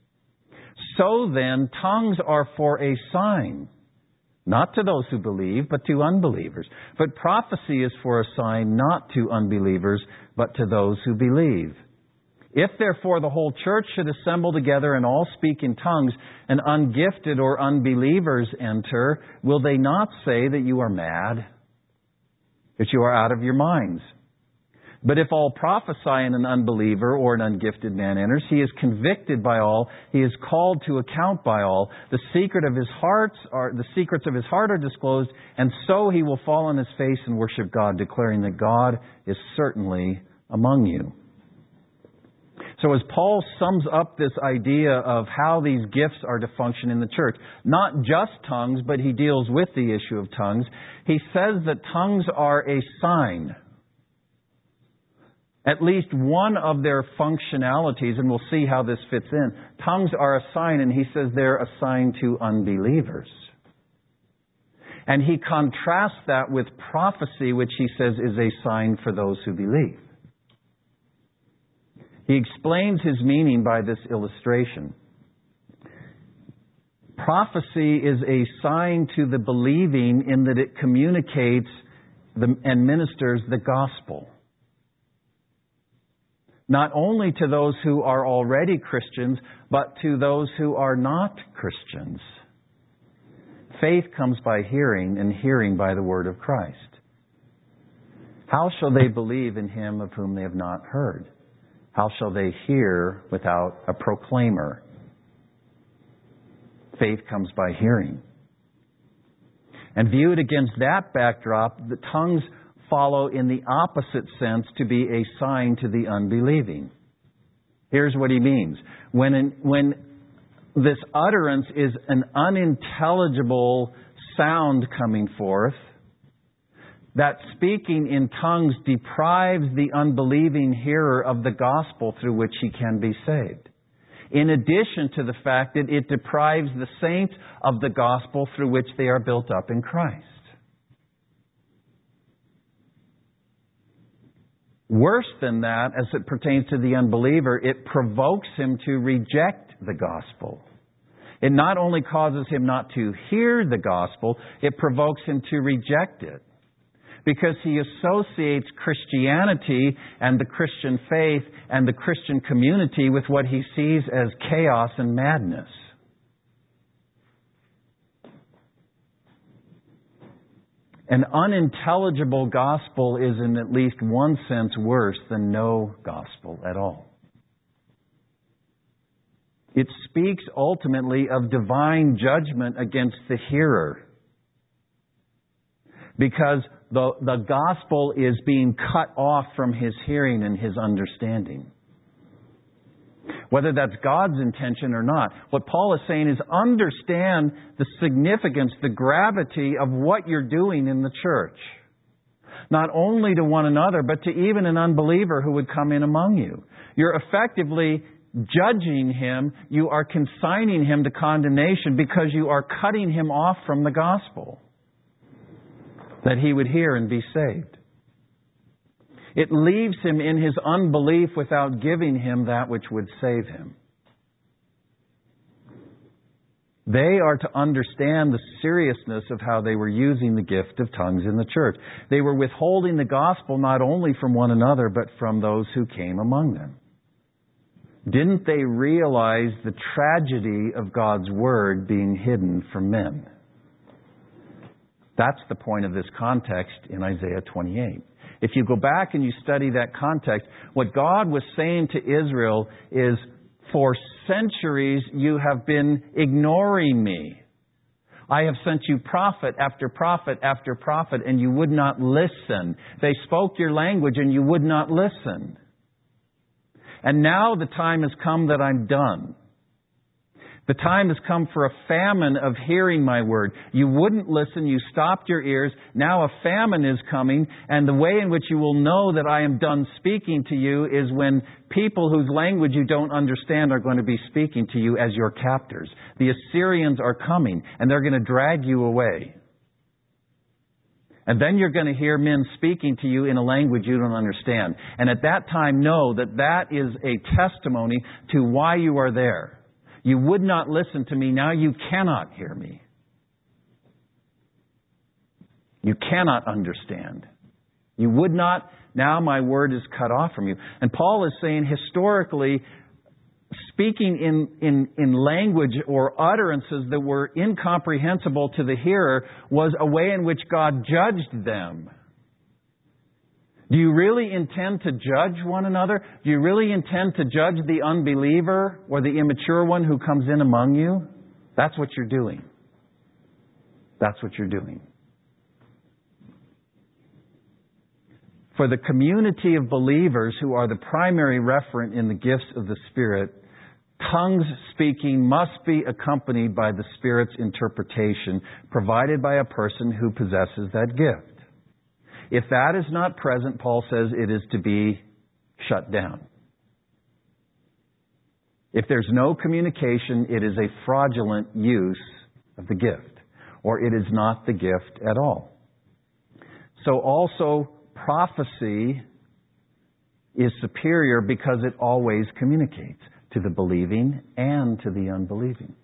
So then, tongues are for a sign. Not to those who believe, but to unbelievers. But prophecy is for a sign not to unbelievers, but to those who believe. If therefore the whole church should assemble together and all speak in tongues, and ungifted or unbelievers enter, will they not say that you are mad? That you are out of your minds? But if all prophesy and an unbeliever or an ungifted man enters, he is convicted by all, he is called to account by all. The secrets of his heart are disclosed, and so he will fall on his face and worship God, declaring that God is certainly among you. So as Paul sums up this idea of how these gifts are to function in the church, not just tongues, but he deals with the issue of tongues, he says that tongues are a sign. At least one of their functionalities, and we'll see how this fits in. Tongues are a sign, and he says they're a sign to unbelievers. And he contrasts that with prophecy, which he says is a sign for those who believe. He explains his meaning by this illustration. Prophecy is a sign to the believing in that it communicates and ministers the gospel. Not only to those who are already Christians, but to those who are not Christians. Faith comes by hearing, and hearing by the word of Christ. How shall they believe in him of whom they have not heard? How shall they hear without a proclaimer? Faith comes by hearing. And viewed against that backdrop, the tongues follow in the opposite sense to be a sign to the unbelieving. Here's what he means. When this utterance is an unintelligible sound coming forth, that speaking in tongues deprives the unbelieving hearer of the gospel through which he can be saved. In addition to the fact that it deprives the saints of the gospel through which they are built up in Christ. Worse than that, as it pertains to the unbeliever, it provokes him to reject the gospel. It not only causes him not to hear the gospel, it provokes him to reject it. Because he associates Christianity and the Christian faith and the Christian community with what he sees as chaos and madness. An unintelligible gospel is in at least one sense worse than no gospel at all. It speaks ultimately of divine judgment against the hearer. Because the gospel is being cut off from his hearing and his understanding. Whether that's God's intention or not. What Paul is saying is understand the significance, the gravity of what you're doing in the church. Not only to one another, but to even an unbeliever who would come in among you. You're effectively judging him. You are consigning him to condemnation because you are cutting him off from the gospel, that he would hear and be saved. It leaves him in his unbelief without giving him that which would save him. They are to understand the seriousness of how they were using the gift of tongues in the church. They were withholding the gospel not only from one another, but from those who came among them. Didn't they realize the tragedy of God's Word being hidden from men? That's the point of this context in Isaiah 28. If you go back and you study that context, what God was saying to Israel is, for centuries you have been ignoring me. I have sent you prophet after prophet after prophet, and you would not listen. They spoke your language and you would not listen. And now the time has come that I'm done. The time has come for a famine of hearing my word. You wouldn't listen. You stopped your ears. Now a famine is coming. And the way in which you will know that I am done speaking to you is when people whose language you don't understand are going to be speaking to you as your captors. The Assyrians are coming and they're going to drag you away. And then you're going to hear men speaking to you in a language you don't understand. And at that time, know that that is a testimony to why you are there. You would not listen to me. Now you cannot hear me. You cannot understand. You would not. Now my word is cut off from you. And Paul is saying historically, speaking in language or utterances that were incomprehensible to the hearer was a way in which God judged them. Do you really intend to judge one another? Do you really intend to judge the unbeliever or the immature one who comes in among you? That's what you're doing. That's what you're doing. For the community of believers who are the primary referent in the gifts of the Spirit, tongues speaking must be accompanied by the Spirit's interpretation provided by a person who possesses that gift. If that is not present, Paul says it is to be shut down. If there's no communication, it is a fraudulent use of the gift, or it is not the gift at all. So also, prophecy is superior because it always communicates to the believing and to the unbelieving.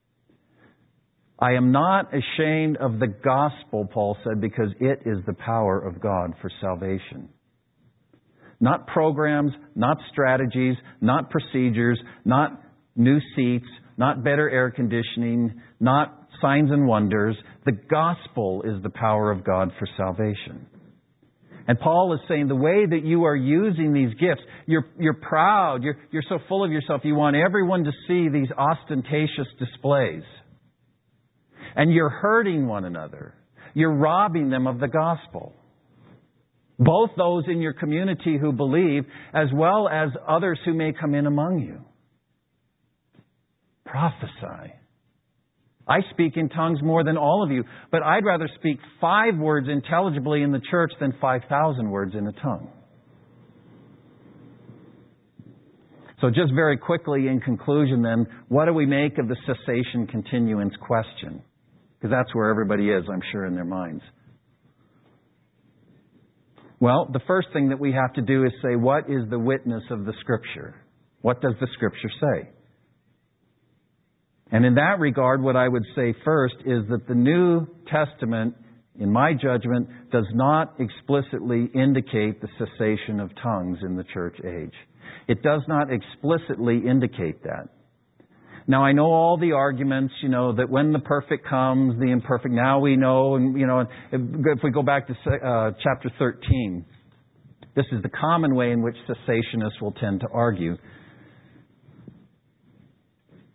I am not ashamed of the gospel, Paul said, because it is the power of God for salvation. Not programs, not strategies, not procedures, not new seats, not better air conditioning, not signs and wonders. The gospel is the power of God for salvation. And Paul is saying the way that you are using these gifts, you're proud, you're so full of yourself, you want everyone to see these ostentatious displays. And you're hurting one another. You're robbing them of the gospel. Both those in your community who believe, as well as others who may come in among you. Prophesy. I speak in tongues more than all of you, but I'd rather speak 5 words intelligibly in the church than 5,000 words in a tongue. So just very quickly in conclusion then, what do we make of the cessation continuance question? Because that's where everybody is, I'm sure, in their minds. Well, the first thing that we have to do is say, what is the witness of the Scripture? What does the Scripture say? And in that regard, what I would say first is that the New Testament, in my judgment, does not explicitly indicate the cessation of tongues in the church age. It does not explicitly indicate that. Now, I know all the arguments, that when the perfect comes, the imperfect, now we know, and, if we go back to chapter 13, this is the common way in which cessationists will tend to argue.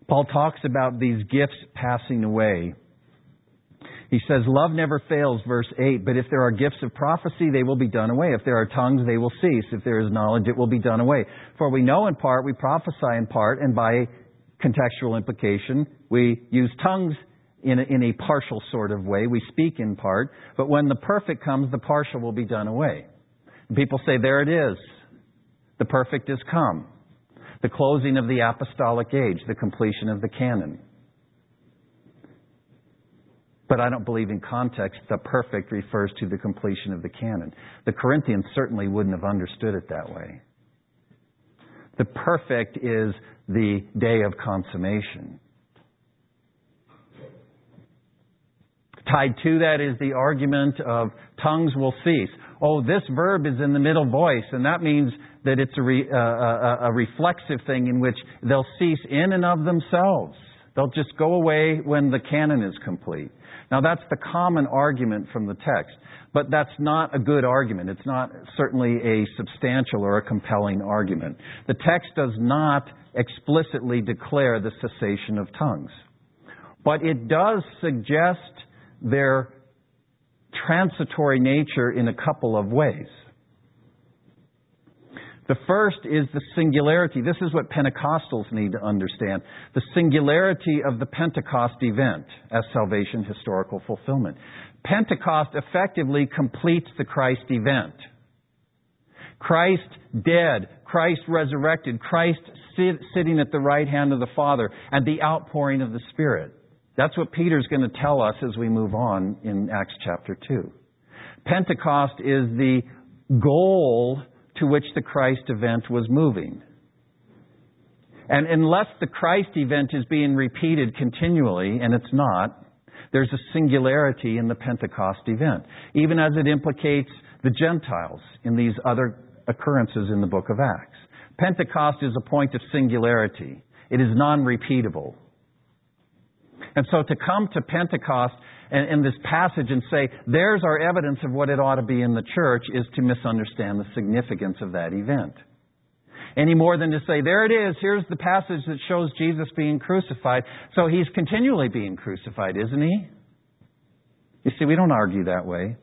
Paul talks about these gifts passing away. He says, love never fails, verse 8, but if there are gifts of prophecy, they will be done away. If there are tongues, they will cease. If there is knowledge, it will be done away. For we know in part, we prophesy in part, and by contextual implication, we use tongues in a partial sort of way. We speak in part, but when the perfect comes, the partial will be done away. And people say, there it is. The perfect is come. The closing of the apostolic age, the completion of the canon. But I don't believe in context the perfect refers to the completion of the canon. The Corinthians certainly wouldn't have understood it that way. The perfect is the day of consummation. Tied to that is the argument of tongues will cease. Oh, this verb is in the middle voice, and that means that it's a reflexive thing in which they'll cease in and of themselves. They'll just go away when the canon is complete. Now, that's the common argument from the text, but that's not a good argument. It's not certainly a substantial or a compelling argument. The text does not explicitly declare the cessation of tongues, but it does suggest their transitory nature in a couple of ways. The first is the singularity. This is what Pentecostals need to understand. The singularity of the Pentecost event as salvation historical fulfillment. Pentecost effectively completes the Christ event. Christ dead, Christ resurrected, Christ sitting at the right hand of the Father, and the outpouring of the Spirit. That's what Peter's going to tell us as we move on in Acts chapter 2. Pentecost is the goal to which the Christ event was moving. And unless the Christ event is being repeated continually, and it's not, there's a singularity in the Pentecost event, even as it implicates the Gentiles in these other occurrences in the book of Acts. Pentecost is a point of singularity. It is non-repeatable. And so to come to Pentecost and this passage and say, there's our evidence of what it ought to be in the church, is to misunderstand the significance of that event. Any more than to say, there it is, here's the passage that shows Jesus being crucified. So He's continually being crucified, isn't He? You see, we don't argue that way.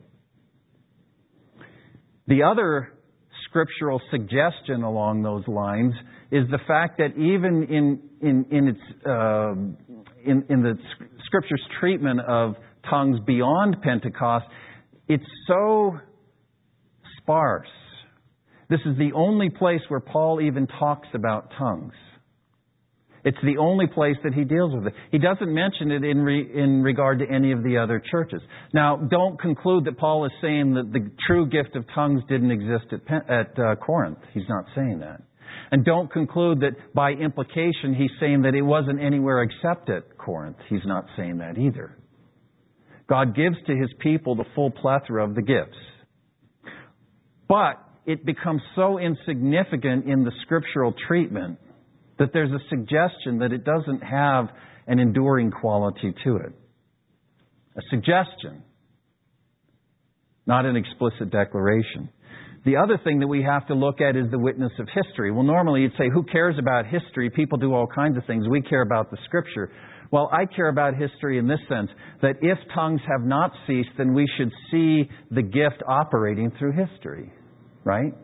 The other scriptural suggestion along those lines is the fact that even in the Scripture's treatment of tongues beyond Pentecost, it's so sparse. This is the only place where Paul even talks about tongues. It's the only place that he deals with it. He doesn't mention it in regard to any of the other churches. Now, don't conclude that Paul is saying that the true gift of tongues didn't exist at Corinth. He's not saying that. And don't conclude that by implication he's saying that it wasn't anywhere except at Corinth. He's not saying that either. God gives to His people the full plethora of the gifts. But it becomes so insignificant in the scriptural treatment that there's a suggestion that it doesn't have an enduring quality to it. A suggestion, not an explicit declaration. The other thing that we have to look at is the witness of history. Well, normally you'd say, who cares about history? People do all kinds of things. We care about the Scripture. Well, I care about history in this sense, that if tongues have not ceased, then we should see the gift operating through history, right?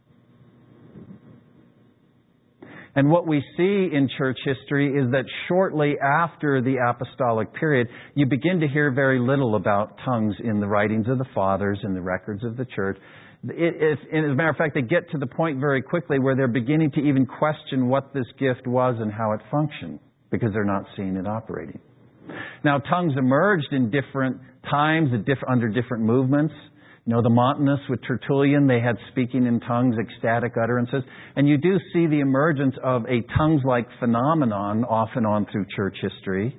And what we see in church history is that shortly after the apostolic period, you begin to hear very little about tongues in the writings of the fathers, in the records of the church. And as a matter of fact, they get to the point very quickly where they're beginning to even question what this gift was and how it functioned, because they're not seeing it operating. Now, tongues emerged in different times, under different movements. You know, the Montanists with Tertullian, they had speaking in tongues, ecstatic utterances. And you do see the emergence of a tongues-like phenomenon off and on through church history.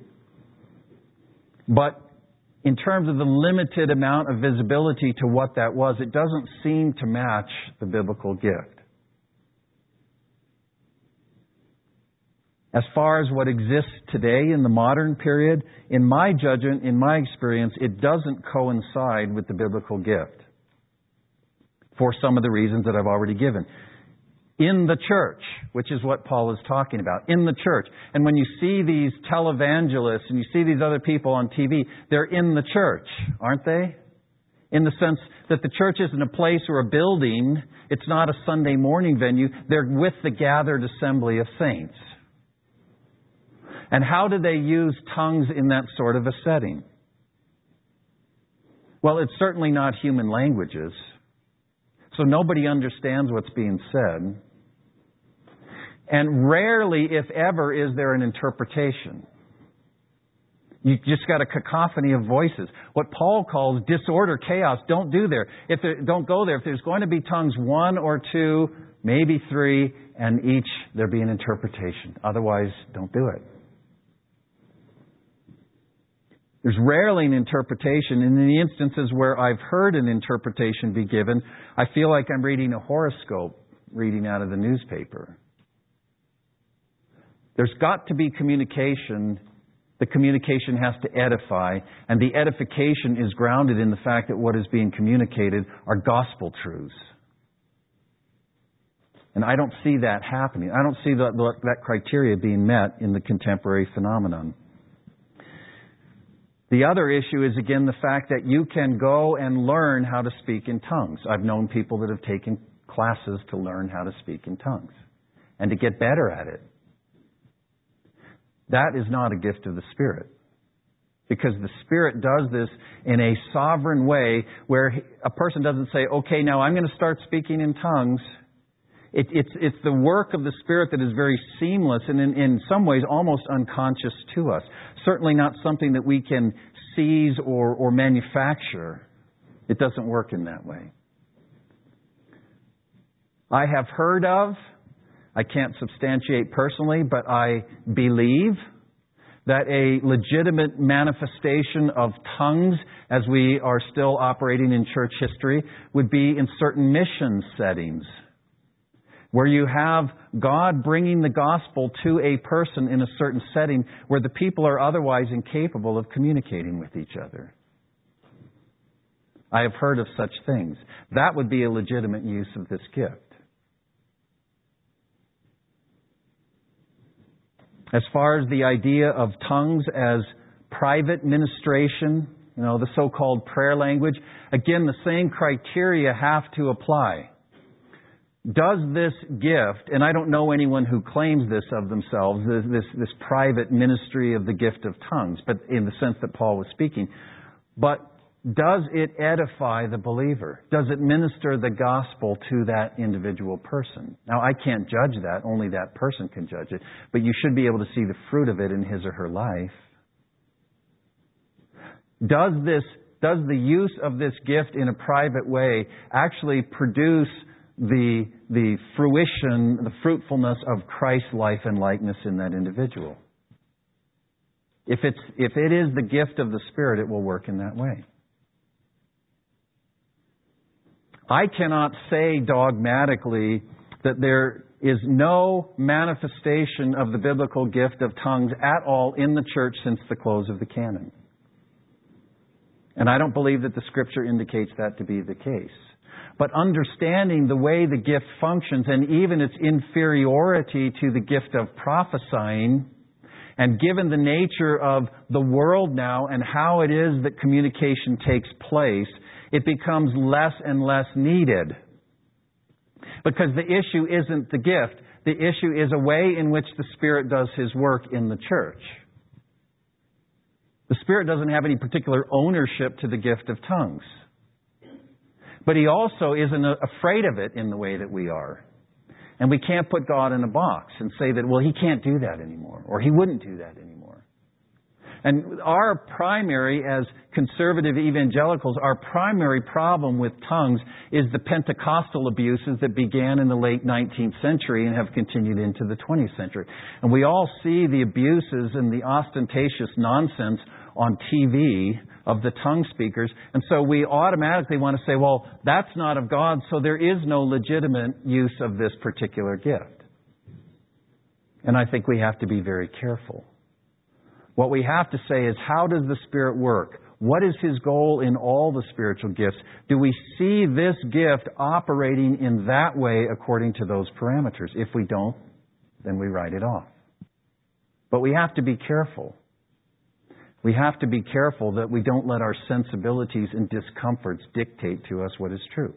But in terms of the limited amount of visibility to what that was, it doesn't seem to match the biblical gift. As far as what exists today in the modern period, in my judgment, in my experience, it doesn't coincide with the biblical gift for some of the reasons that I've already given. in the church, which is what Paul is talking about, in the church. And when you see these televangelists and you see these other people on TV, they're in the church, aren't they? In the sense that the church isn't a place or a building. It's not a Sunday morning venue. They're with the gathered assembly of saints. And how do they use tongues in that sort of a setting? Well, it's certainly not human languages. So nobody understands what's being said. And rarely, if ever, is there an interpretation. You just got a cacophony of voices. What Paul calls disorder, chaos. Don't go there. If there's going to be tongues, one or two, maybe three, and each there be an interpretation. Otherwise, don't do it. There's rarely an interpretation. And in the instances where I've heard an interpretation be given, I feel like I'm reading a horoscope, reading out of the newspaper. There's got to be communication. The communication has to edify, and the edification is grounded in the fact that what is being communicated are gospel truths. And I don't see that happening. I don't see that criteria being met in the contemporary phenomenon. The other issue is, again, the fact that you can go and learn how to speak in tongues. I've known people that have taken classes to learn how to speak in tongues and to get better at it. That is not a gift of the Spirit. Because the Spirit does this in a sovereign way where a person doesn't say, okay, now I'm going to start speaking in tongues. It's the work of the Spirit that is very seamless and in some ways almost unconscious to us. Certainly not something that we can seize or manufacture. It doesn't work in that way. I have heard of, I can't substantiate personally, but I believe that a legitimate manifestation of tongues as we are still operating in church history would be in certain mission settings where you have God bringing the gospel to a person in a certain setting where the people are otherwise incapable of communicating with each other. I have heard of such things. That would be a legitimate use of this gift. As far as the idea of tongues as private ministration, the so-called prayer language, again, the same criteria have to apply. Does this gift, and I don't know anyone who claims this of themselves, this private ministry of the gift of tongues, but in the sense that Paul was speaking, but does it edify the believer? Does it minister the gospel to that individual person? Now, I can't judge that. Only that person can judge it. But you should be able to see the fruit of it in his or her life. Does the use of this gift in a private way actually produce the fruition, the fruitfulness of Christ's life and likeness in that individual? If it is the gift of the Spirit, it will work in that way. I cannot say dogmatically that there is no manifestation of the biblical gift of tongues at all in the church since the close of the canon. And I don't believe that the Scripture indicates that to be the case. But understanding the way the gift functions and even its inferiority to the gift of prophesying, and given the nature of the world now and how it is that communication takes place, it becomes less and less needed. Because the issue isn't the gift. The issue is a way in which the Spirit does His work in the church. The Spirit doesn't have any particular ownership to the gift of tongues. But He also isn't afraid of it in the way that we are. And we can't put God in a box and say that, well, He can't do that anymore, or He wouldn't do that anymore. And our primary, as conservative evangelicals, our primary problem with tongues is the Pentecostal abuses that began in the late 19th century and have continued into the 20th century. And we all see the abuses and the ostentatious nonsense on TV of the tongue speakers. And so we automatically want to say, well, that's not of God, so there is no legitimate use of this particular gift. And I think we have to be very careful. What we have to say is, how does the Spirit work? What is His goal in all the spiritual gifts? Do we see this gift operating in that way according to those parameters? If we don't, then we write it off. But we have to be careful. We have to be careful that we don't let our sensibilities and discomforts dictate to us what is true.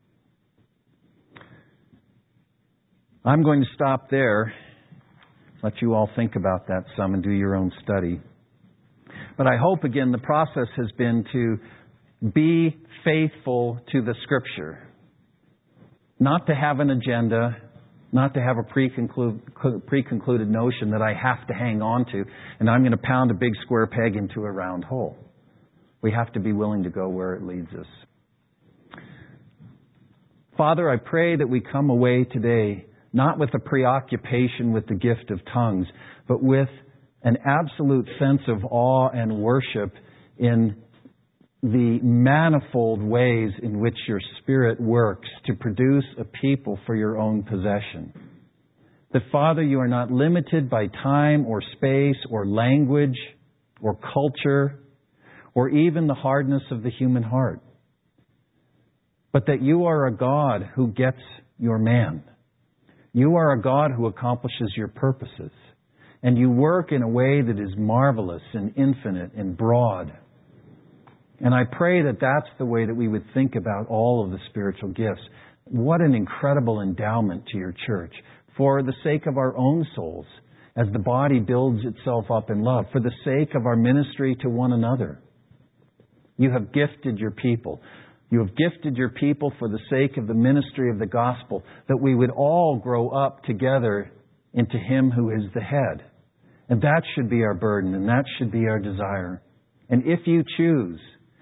I'm going to stop there, let you all think about that some and do your own study. But I hope, again, the process has been to be faithful to the Scripture. Not to have an agenda, not to have a preconcluded notion that I have to hang on to, and I'm going to pound a big square peg into a round hole. We have to be willing to go where it leads us. Father, I pray that we come away today not with a preoccupation with the gift of tongues, but with an absolute sense of awe and worship in the manifold ways in which your Spirit works to produce a people for your own possession. That, Father, you are not limited by time or space or language or culture or even the hardness of the human heart. But that you are a God who gets your man. You are a God who accomplishes your purposes. And you work in a way that is marvelous and infinite and broad. And I pray that that's the way that we would think about all of the spiritual gifts. What an incredible endowment to your church. For the sake of our own souls, as the body builds itself up in love. For the sake of our ministry to one another. You have gifted your people. You have gifted your people for the sake of the ministry of the gospel. That we would all grow up together into Him who is the head. And that should be our burden, and that should be our desire. And if you choose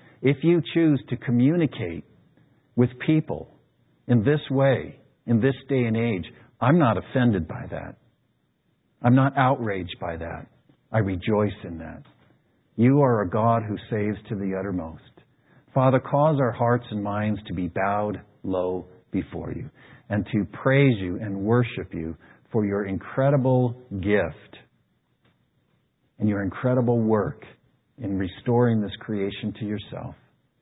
to communicate with people in this way, in this day and age, I'm not offended by that. I'm not outraged by that. I rejoice in that. You are a God who saves to the uttermost. Father, cause our hearts and minds to be bowed low before you and to praise you and worship you for your incredible gift and your incredible work in restoring this creation to yourself.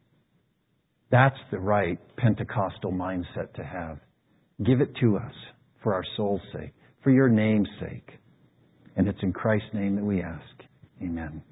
That's the right Pentecostal mindset to have. Give it to us for our soul's sake, for your name's sake. And it's in Christ's name that we ask. Amen.